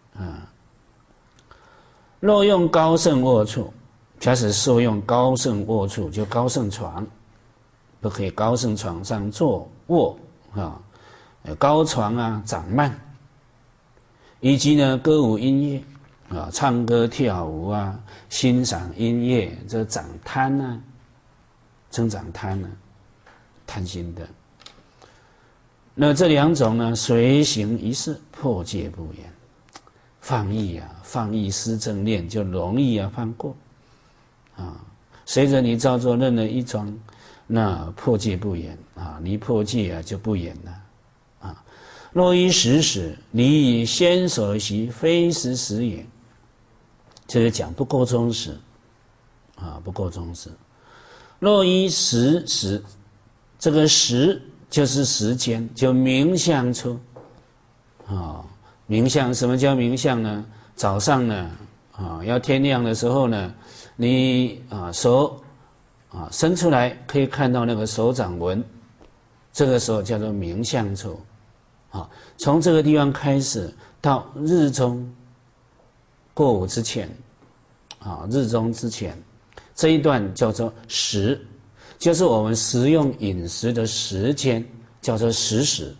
若用高盛卧处，假使受用高盛卧处，就高盛床，不可以高盛床上坐卧高床长慢，以及呢歌舞音乐唱歌跳舞欣赏音乐，这长贪增长贪贪心的。那这两种呢，随行仪式，破戒不言，放逸失正念，就容易犯过随着你照做任何一桩，那破戒不言离破戒就不言了若依时时，离先所习，非时时也。这个讲不够忠实不够忠实。若依时时，这个时就是时间，就冥想出冥想。什么叫冥想呢？早上呢，要天亮的时候呢，你手伸出来可以看到那个手掌纹，这个时候叫做冥想处。从这个地方开始到日中过午之前，日中之前这一段叫做食，就是我们食用饮食的时间，叫做食时，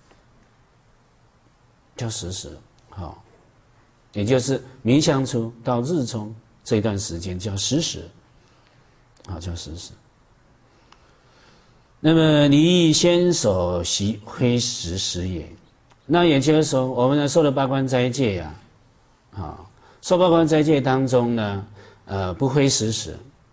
叫食时。也就是冥想处到日中这一段时间叫食时，叫食时。那么你先守习挥食时也，那也就是说，我们呢受了八关斋戒呀，受八关斋戒当中呢，不挥食时，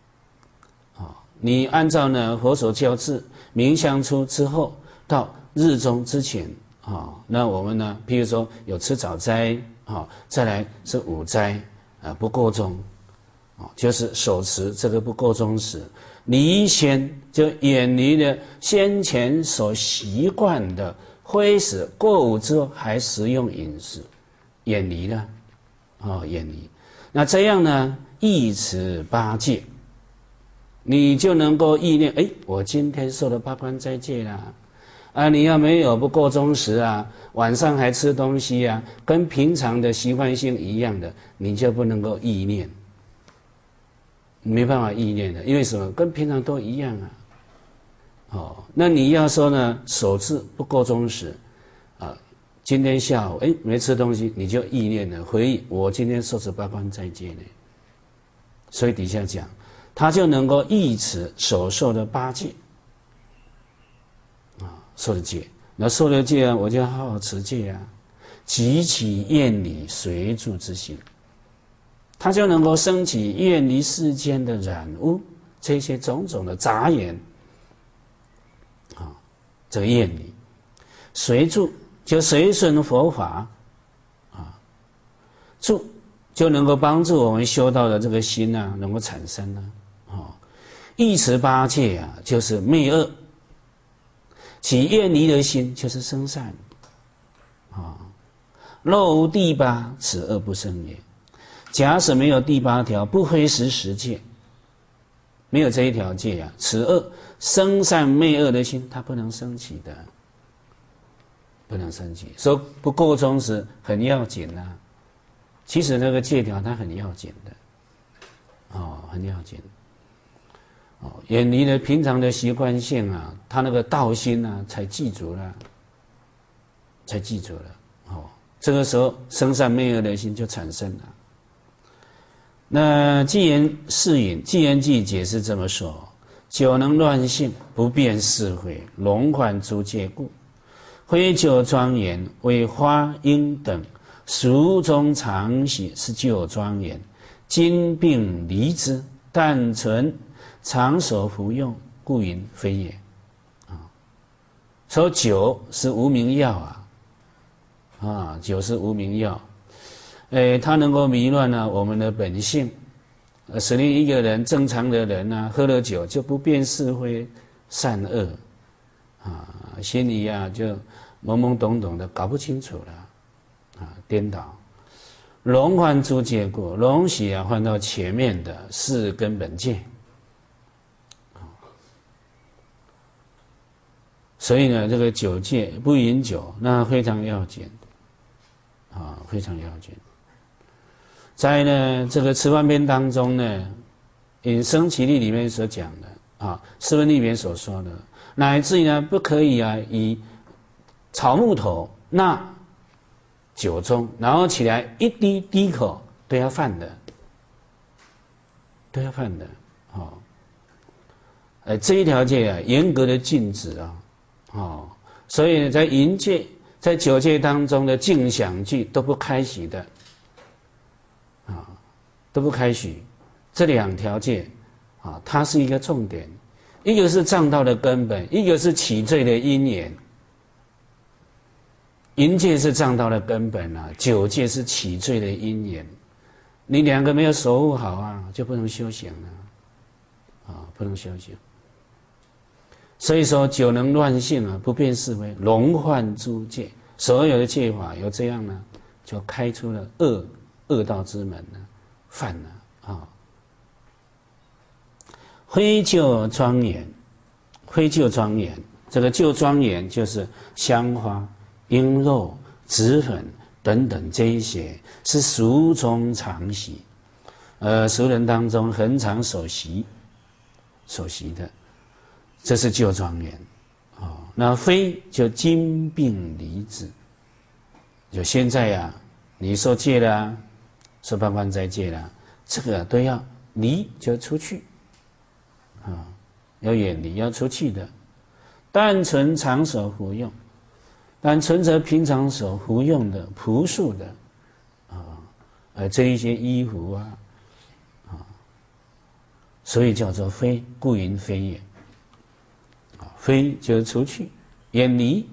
你按照呢佛所教制，冥想处之后到日中之前，那我们呢，譬如说有吃早斋，再来是午斋，不过中，就是手持这个不过中时，你先就远离了先前所习惯的挥食，过午之后还食用饮食，远离了，远离。那这样呢，忆持八戒，你就能够意念，我今天受了八关斋戒啦。你要没有不过中时啊，晚上还吃东西啊，跟平常的习惯性一样的，你就不能够意念，没办法意念的，因为什么？跟平常都一样啊。那你要说呢，守制不过中时，今天下午没吃东西，你就意念了，回忆我今天受持八关斋戒呢。所以底下讲，他就能够忆持所受的八戒。受了戒，那受了戒我就好好持戒啊，极其厌离随住之心，他就能够升起远离世间的染污，这些种种的杂言，这个厌离，随住就随顺佛法，住就能够帮助我们修道的这个心能够产生忆持八戒就是灭恶。起厌离的心就是生善，若无第八，此恶不生也。假使没有第八条不挥食时戒，没有这一条戒此恶生善灭恶的心，它不能升起的，不能升起。所以不过中时很要紧其实那个戒条它很要紧的，很要紧。远离了平常的习惯性他那个道心才记住了，这个时候生善灭恶的心就产生了。那既然是引《寂言记》解释这么说：酒能乱性，不辨是非，龙幻诸戒故，挥酒庄严，为花鹰等俗中常喜，是旧庄严，今并离之，但存常所服用，故云非也。说酒是无名药酒是无名药，它能够迷乱我们的本性，使令一个人正常的人喝了酒就不辨是非善恶心里就懵懵懂懂的，搞不清楚了颠倒。龙幻诸戒故，龙喜换到前面的是根本戒。所以呢，这个酒戒不饮酒，那非常要紧，非常要紧。在呢这个持观篇当中呢，引生其力里面所讲的释文里面所说的，乃至于呢不可以以草木头纳酒中，然后起来一滴滴口都要犯的，都要犯的这一条戒严格的禁止所以在淫戒、在酒戒当中的净想句都不开许的，都不开许。这两条戒它是一个重点，一个是障道的根本，一个是起罪的因缘。淫戒是障道的根本酒戒是起罪的因缘。你两个没有守护好就不能修行了，不能修行。所以说酒能乱性不辨是非，龙幻诸戒，所有的戒法有这样就开出了恶道之门了，犯了啊。恢旧庄严，恢旧庄严，这个旧庄严就是香花、璎珞、纸粉等等这一些是俗中常习，俗人当中很常所习的，这是旧庄严。那非就金并离子，就现在呀，你受戒了，受八关斋戒了，这个都要离，就出去，要远离，要出去的。但存常所服用，但存着平常所服用的朴素的这一些衣服所以叫做非，故云非也。非就是出去，远离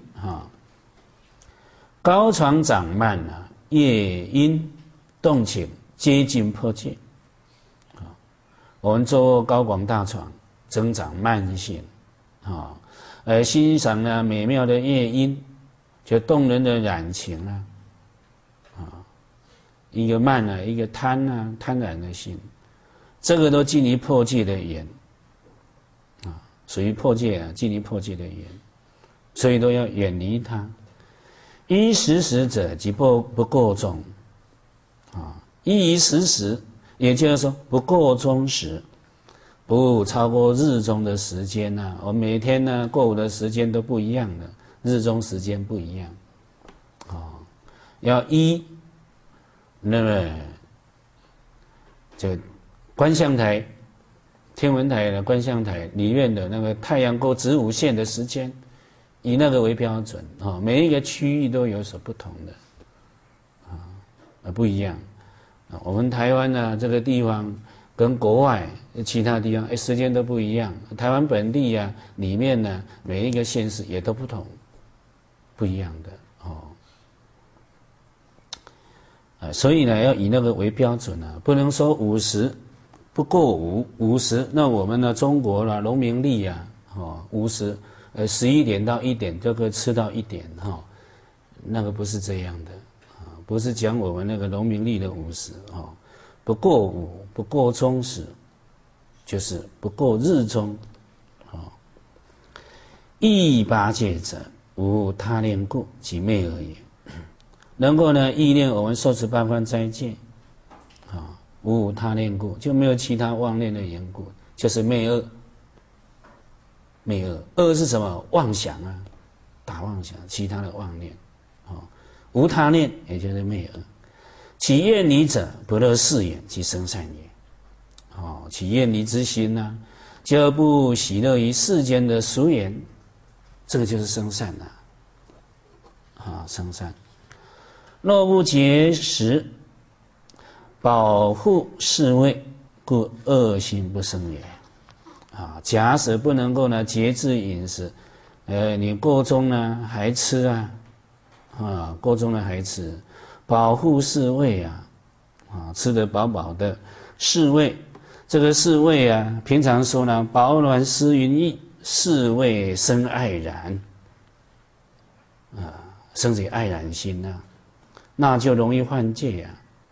高床长慢夜阴动情，接近破戒。我们坐高广大床，增长慢性欣赏美妙的夜莺，就动人的染情一个慢一个贪婪的心，这个都近于破戒的缘属于破戒近于破戒的缘，所以都要远离它。依时时者即不过中依时时，也就是说不过中时，不超过日中的时间我们每天过午的时间都不一样的，日中时间不一样要依那么就观象台天文台的观象台里面的那个太阳过子午线的时间，以那个为标准每一个区域都有所不同的不一样我们台湾这个地方跟国外其他地方时间都不一样，台湾本地里面每一个县市也都不同，不一样的所以要以那个为标准不能说50不过50，那我们中国农民历5011点到1点就可以吃到1点那个不是这样的不是讲我们那个农民历的50不过午不过中时，就是不过日中意八戒者，无他念故，即昧而也。能够意念我们受持八关斋戒无他念故，就没有其他妄念的缘故，就是昧恶。昧恶，恶是什么？妄想大妄想，其他的妄念无他念，也就是昧恶。起厌离者，不乐事也，即生善也。起厌离之心就不喜乐于世间的俗言，这个就是生善生善。若不节食，保护侍卫，故恶心不生也。假使不能够节制饮食，你过中还吃过中还吃，保护侍卫吃得饱饱的，侍卫这个侍卫平常说饱暖思淫逸，侍卫生爱染生起爱染心那就容易犯戒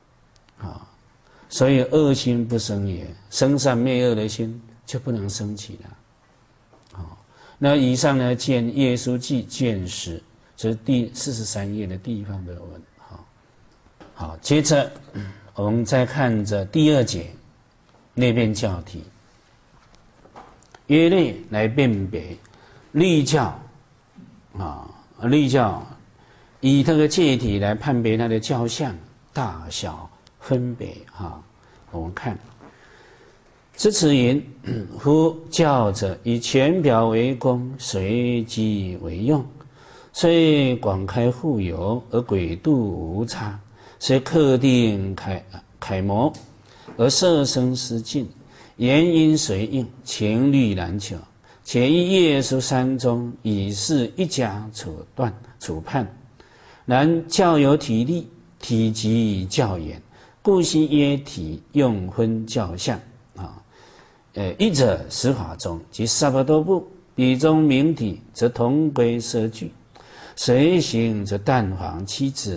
所以恶心不生也，生善灭恶的心就不能升起了。那以上见耶稣记卷10，这是第43页的地方的文。好，接着我们再看着第2节内辩教题，约类来辨别律教律教以这个戒体来判别它的教相大小分别我们看知此云：夫教者以全表为功，随机为用，虽广开户有，而轨度无差；虽克定楷模，而色声思尽，言音随应，情律难求。且依耶稣三宗，以是一家处判。然教有体例，体即教言，故悉耶体，用分教相一者十法中，即萨婆多部，彼中明体，则同归摄具；随行则淡黄七子，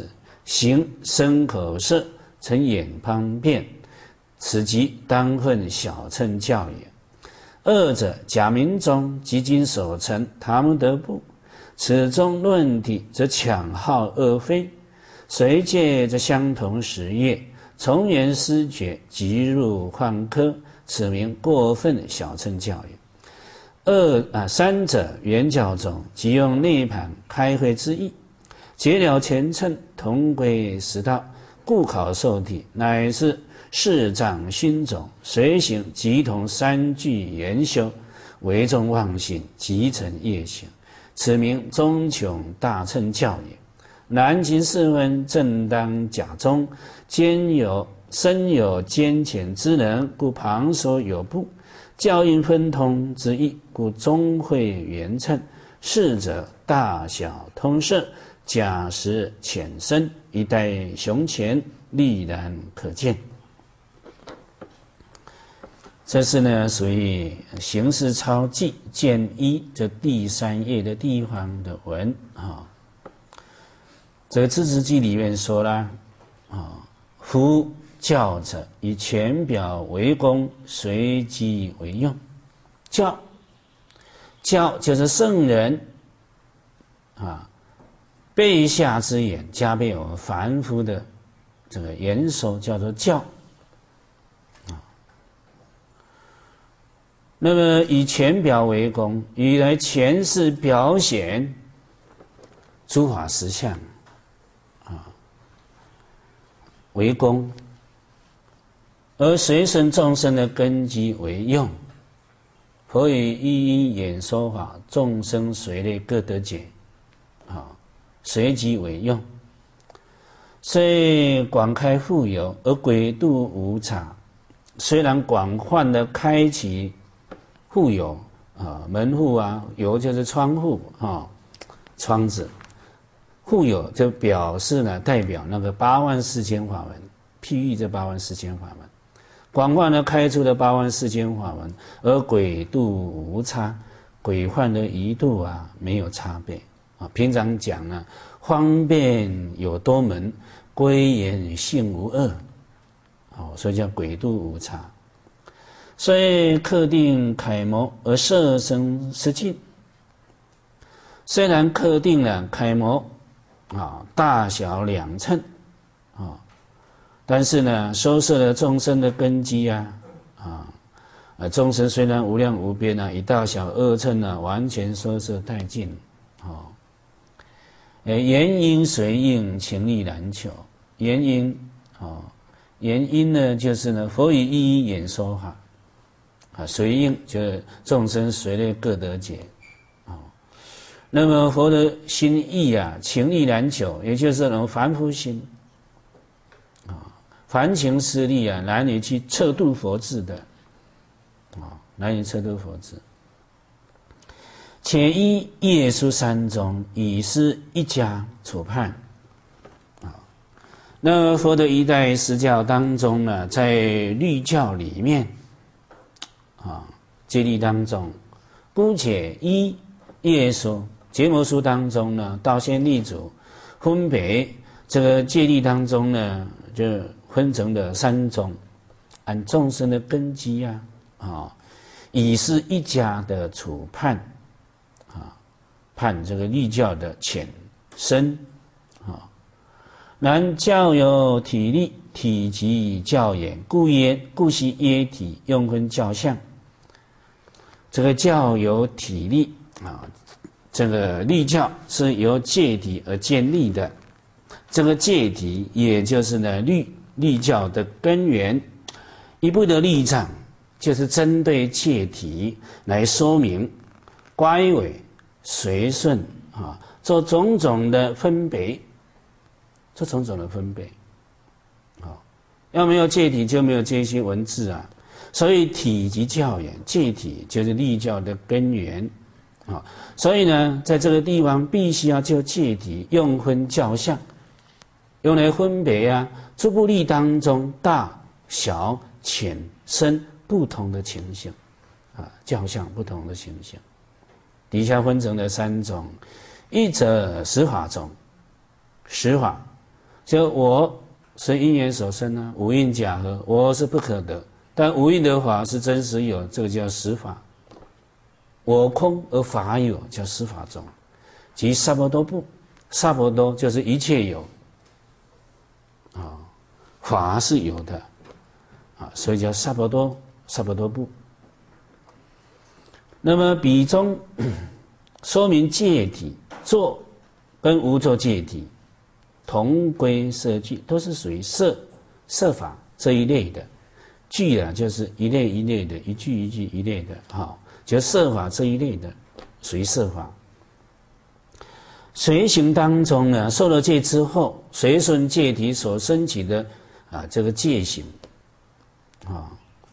形身口色成眼方便，此即当分小乘教也。二者假名中即今所成塔木德部，此中论体则强好二非，随借则相同实业，从缘思觉，即入幻科，此名过分小乘教也。三者圆教中即用涅盘开会之意，结了前乘，同归实道，故考受体乃是视障心种，随行即同三句研修，为众妄心，即成业行，此名中穷大乘教也。南今四分正当假中，身有兼浅之能，故旁所有部，教应分通之意，故中会圆称。是者大小通摄，假实浅深，一代雄前，历然可见。这是呢属于形式抄记卷一这第3页的地方的文啊。这个字词记里面说了夫教者以前表为功，随机为用。教就是圣人备下之言，加倍我们凡夫的这个言说，叫做教。那么以前表为功，以来前世表显诸法实相为功，而随顺众生的根基为用。佛以一因演说法，众生随类各得解随机为用。虽广开富有，而轨度无差。虽然广泛的开启户有门户有就是窗户窗子，户有就表示呢，代表那个84000法门，譬喻这84000法门，广泛的开出的84000法门，而轨度无差，规范的一度没有差别平常讲呢，方便有多门，归言性无二所以叫轨度无差。虽克定楷模而摄生实尽，虽然克定了楷模大小两乘但是呢，收摄了众生的根基众生虽然无量无边以大小二乘完全收摄殆尽言因随应，情力难求。言因呢，就是呢，佛以一一演说法随应就是众生随类各得解那么佛的心意情力难求，也就是那种凡夫心凡情思力难以去测度佛智的难以测度佛智。且依业书三宗，以是一家处判那佛的一代实教当中呢，在律教里面戒律当中，姑且依业书结魔书当中呢，道先立主分别这个戒律当中呢，就分成了3种，按众生的根基以是一家的处判判这个律教的浅深然教有体力，体即教言，故悉耶体，用分教相。这个教有体力这个律教是由戒体而建立的。这个戒体也就是呢律教的根源。一部的律藏就是针对戒体来说明乖违随顺做种种的分别。这种种的分别要没有戒体就没有这些文字所以体即教言，戒体就是律教的根源所以呢，在这个地方必须要就戒体用分教相，用来分别诸部律当中大小浅深不同的情形教相不同的情形。底下分成了3种，一则实法中，实法就我是因缘所生啊，五蕴假合，我是不可得。但无蕴的法是真实有，这个叫实法。我空而法有，叫实法中。即萨婆多部，萨婆多就是一切有啊，法是有的啊，所以叫萨婆多，萨婆多部。那么比中说明戒体，作跟无作戒体同归摄具，都是属于摄法这一类的。具啊，就是一类一类的，一句一句一类的，好，就摄法这一类的，属于摄法。随行当中呢，受了戒之后，随顺戒体所升起的这个戒行啊，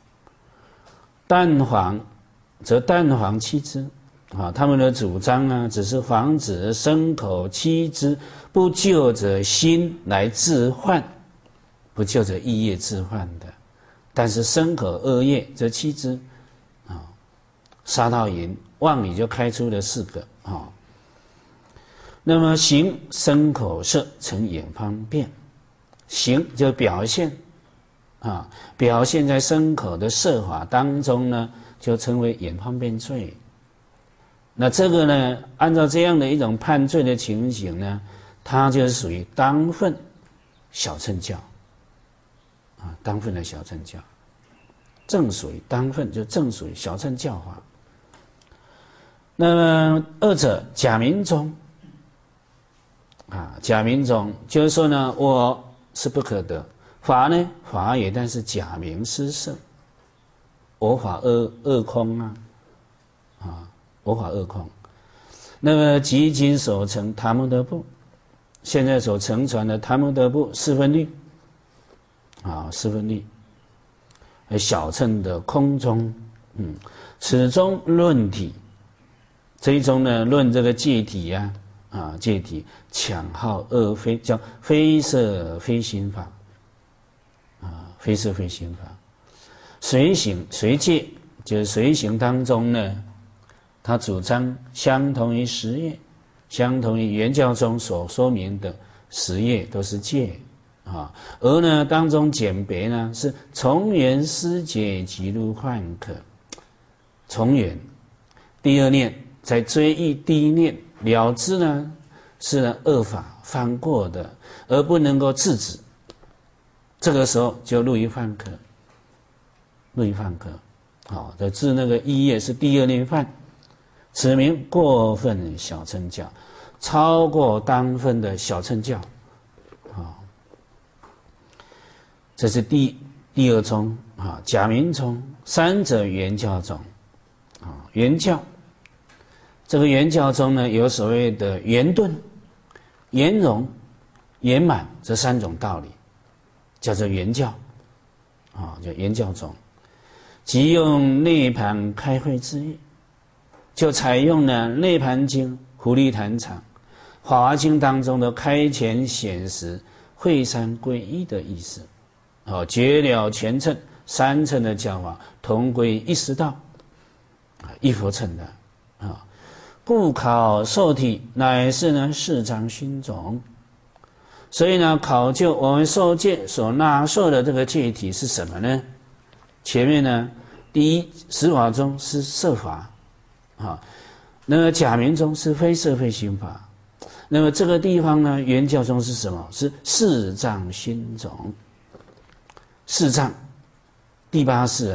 蛋黄则蛋黄七支啊，他们的主张呢，只是防止身口七支不就着心来自患，不就着意业自患的。但是身口二业这七支啊，杀到淫妄语就开出了4个啊。那么行身口色成眼方便，行就表现啊，表现在身口的色法当中呢，就称为眼方便罪。那这个呢，按照这样的一种判罪的情形呢，它就属于当分小乘教啊，当分的小乘教，正属于当分，就正属于小乘教法。那么二者假名中啊，假名中就是说呢，我是不可得，法呢法也，但是假名失色，我法二空啊，我法二空。那么即今所成塔木德部，现在所承传的塔木德部4分律啊，4分律，小乘的空中，此中论体，这一中呢论这个戒体啊，戒体强号二非，叫非色非心法啊，非色非心法。随行随戒，就是随行当中呢，他主张相同于十业，相同于原教中所说明的10业都是戒啊，而呢当中简别呢是从缘思解即入幻可，从缘第二念在追忆第一念了知呢是恶法犯过的，而不能够制止，这个时候就入于犯可，入于犯可，好，的治那个一业是第二念犯，此名过分小乘教，超过当分的小乘教，这是第二宗啊，假名宗，三者原教中啊，原教。这个原教中呢，有所谓的圆顿、圆融、圆满这3种道理，叫做原教啊，叫原教中。即用涅盘开会之意，就采用了《涅盘经》、《胡利坛场》、《法华经》当中的开前显实、会三归一的意思。绝了全乘、3乘的教法，同归一实道，一佛乘的啊。故考受体乃是呢4章心种，所以呢考究我们受戒所纳受的这个戒体是什么呢？前面呢，第一十法中是色法啊，那么假名中是非色非心法，那么这个地方呢，原教中是什么？是4章心种。4章第8世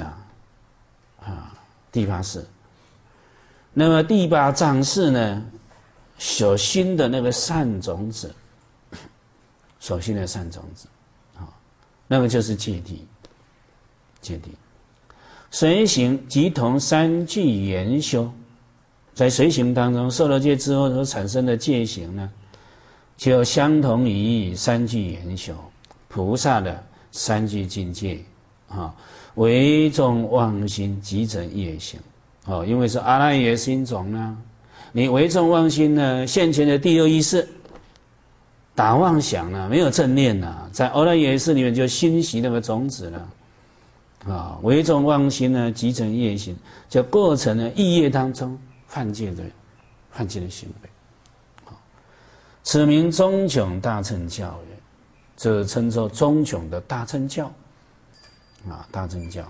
第8世。那么第8章是呢，所心的那个善种子，所心的善种子，那个就是戒体，戒体。随行即同3句圆修，在随行当中受了戒之后所产生的戒行呢，就相同于3句圆修，菩萨的3句境界啊，唯众妄心即成业行。因为是阿赖耶心种呢，你唯众妄心呢，现前的第2意识打妄想呢，没有正念呢，在阿赖耶识里面就熏习那个种子了唯众妄心呢，即成业行，就构成了意业当中犯戒的行为。此名中穷大乘教也。 这称作宗穷的大乘教，大乘教。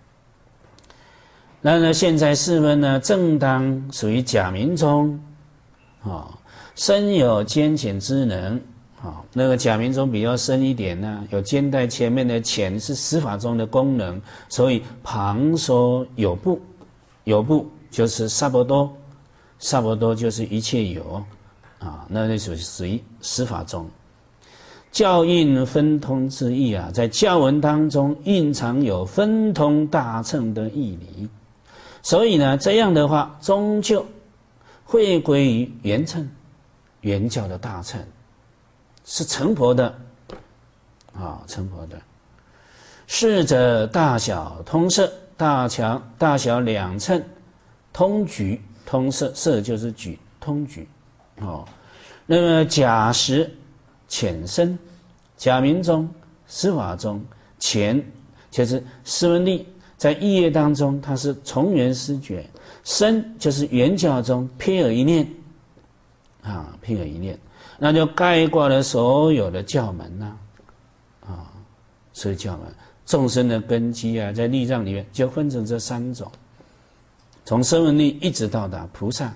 那呢，现在试问呢，正当属于假民中，深有兼遣之能，那个假民中比较深一点呢，有兼带前面的遣是十法中的功能，所以旁说有部，有部就是萨婆多，萨婆多就是一切有，那就属于十法中。教印分通之意在教文当中蕴藏有分通大乘的义理。所以呢，这样的话，终究会归于原乘，原教的大乘，是成佛的，成佛的。是者大小通摄，大小两乘通举，通摄，摄就是举，通举。那么假实浅深，假名中、十法中，浅就是释文力。在义业当中，它是从缘思觉，深就是原教中瞥耳一念，瞥耳一念，那就概括了所有的教门所以教门众生的根基在立藏里面就分成这三种，从声闻力一直到达菩萨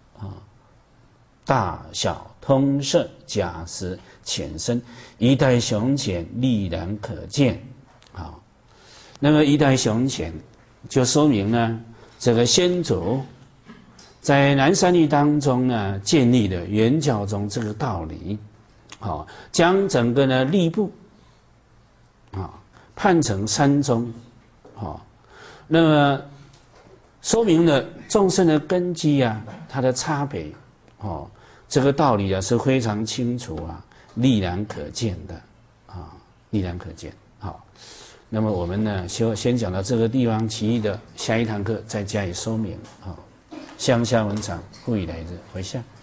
大小通摄假实浅深，一代雄浅，历然可见。那么一代雄浅，就说明呢，这个先祖在南山律当中呢，建立了原教中这个道理，将整个呢律部判成三宗，那么说明了众生的根基它的差别，这个道理是非常清楚历然可见的，历然可见。那么我们呢，先讲到这个地方，其余的下一堂课再加以说明。向下文长，复以来日回向。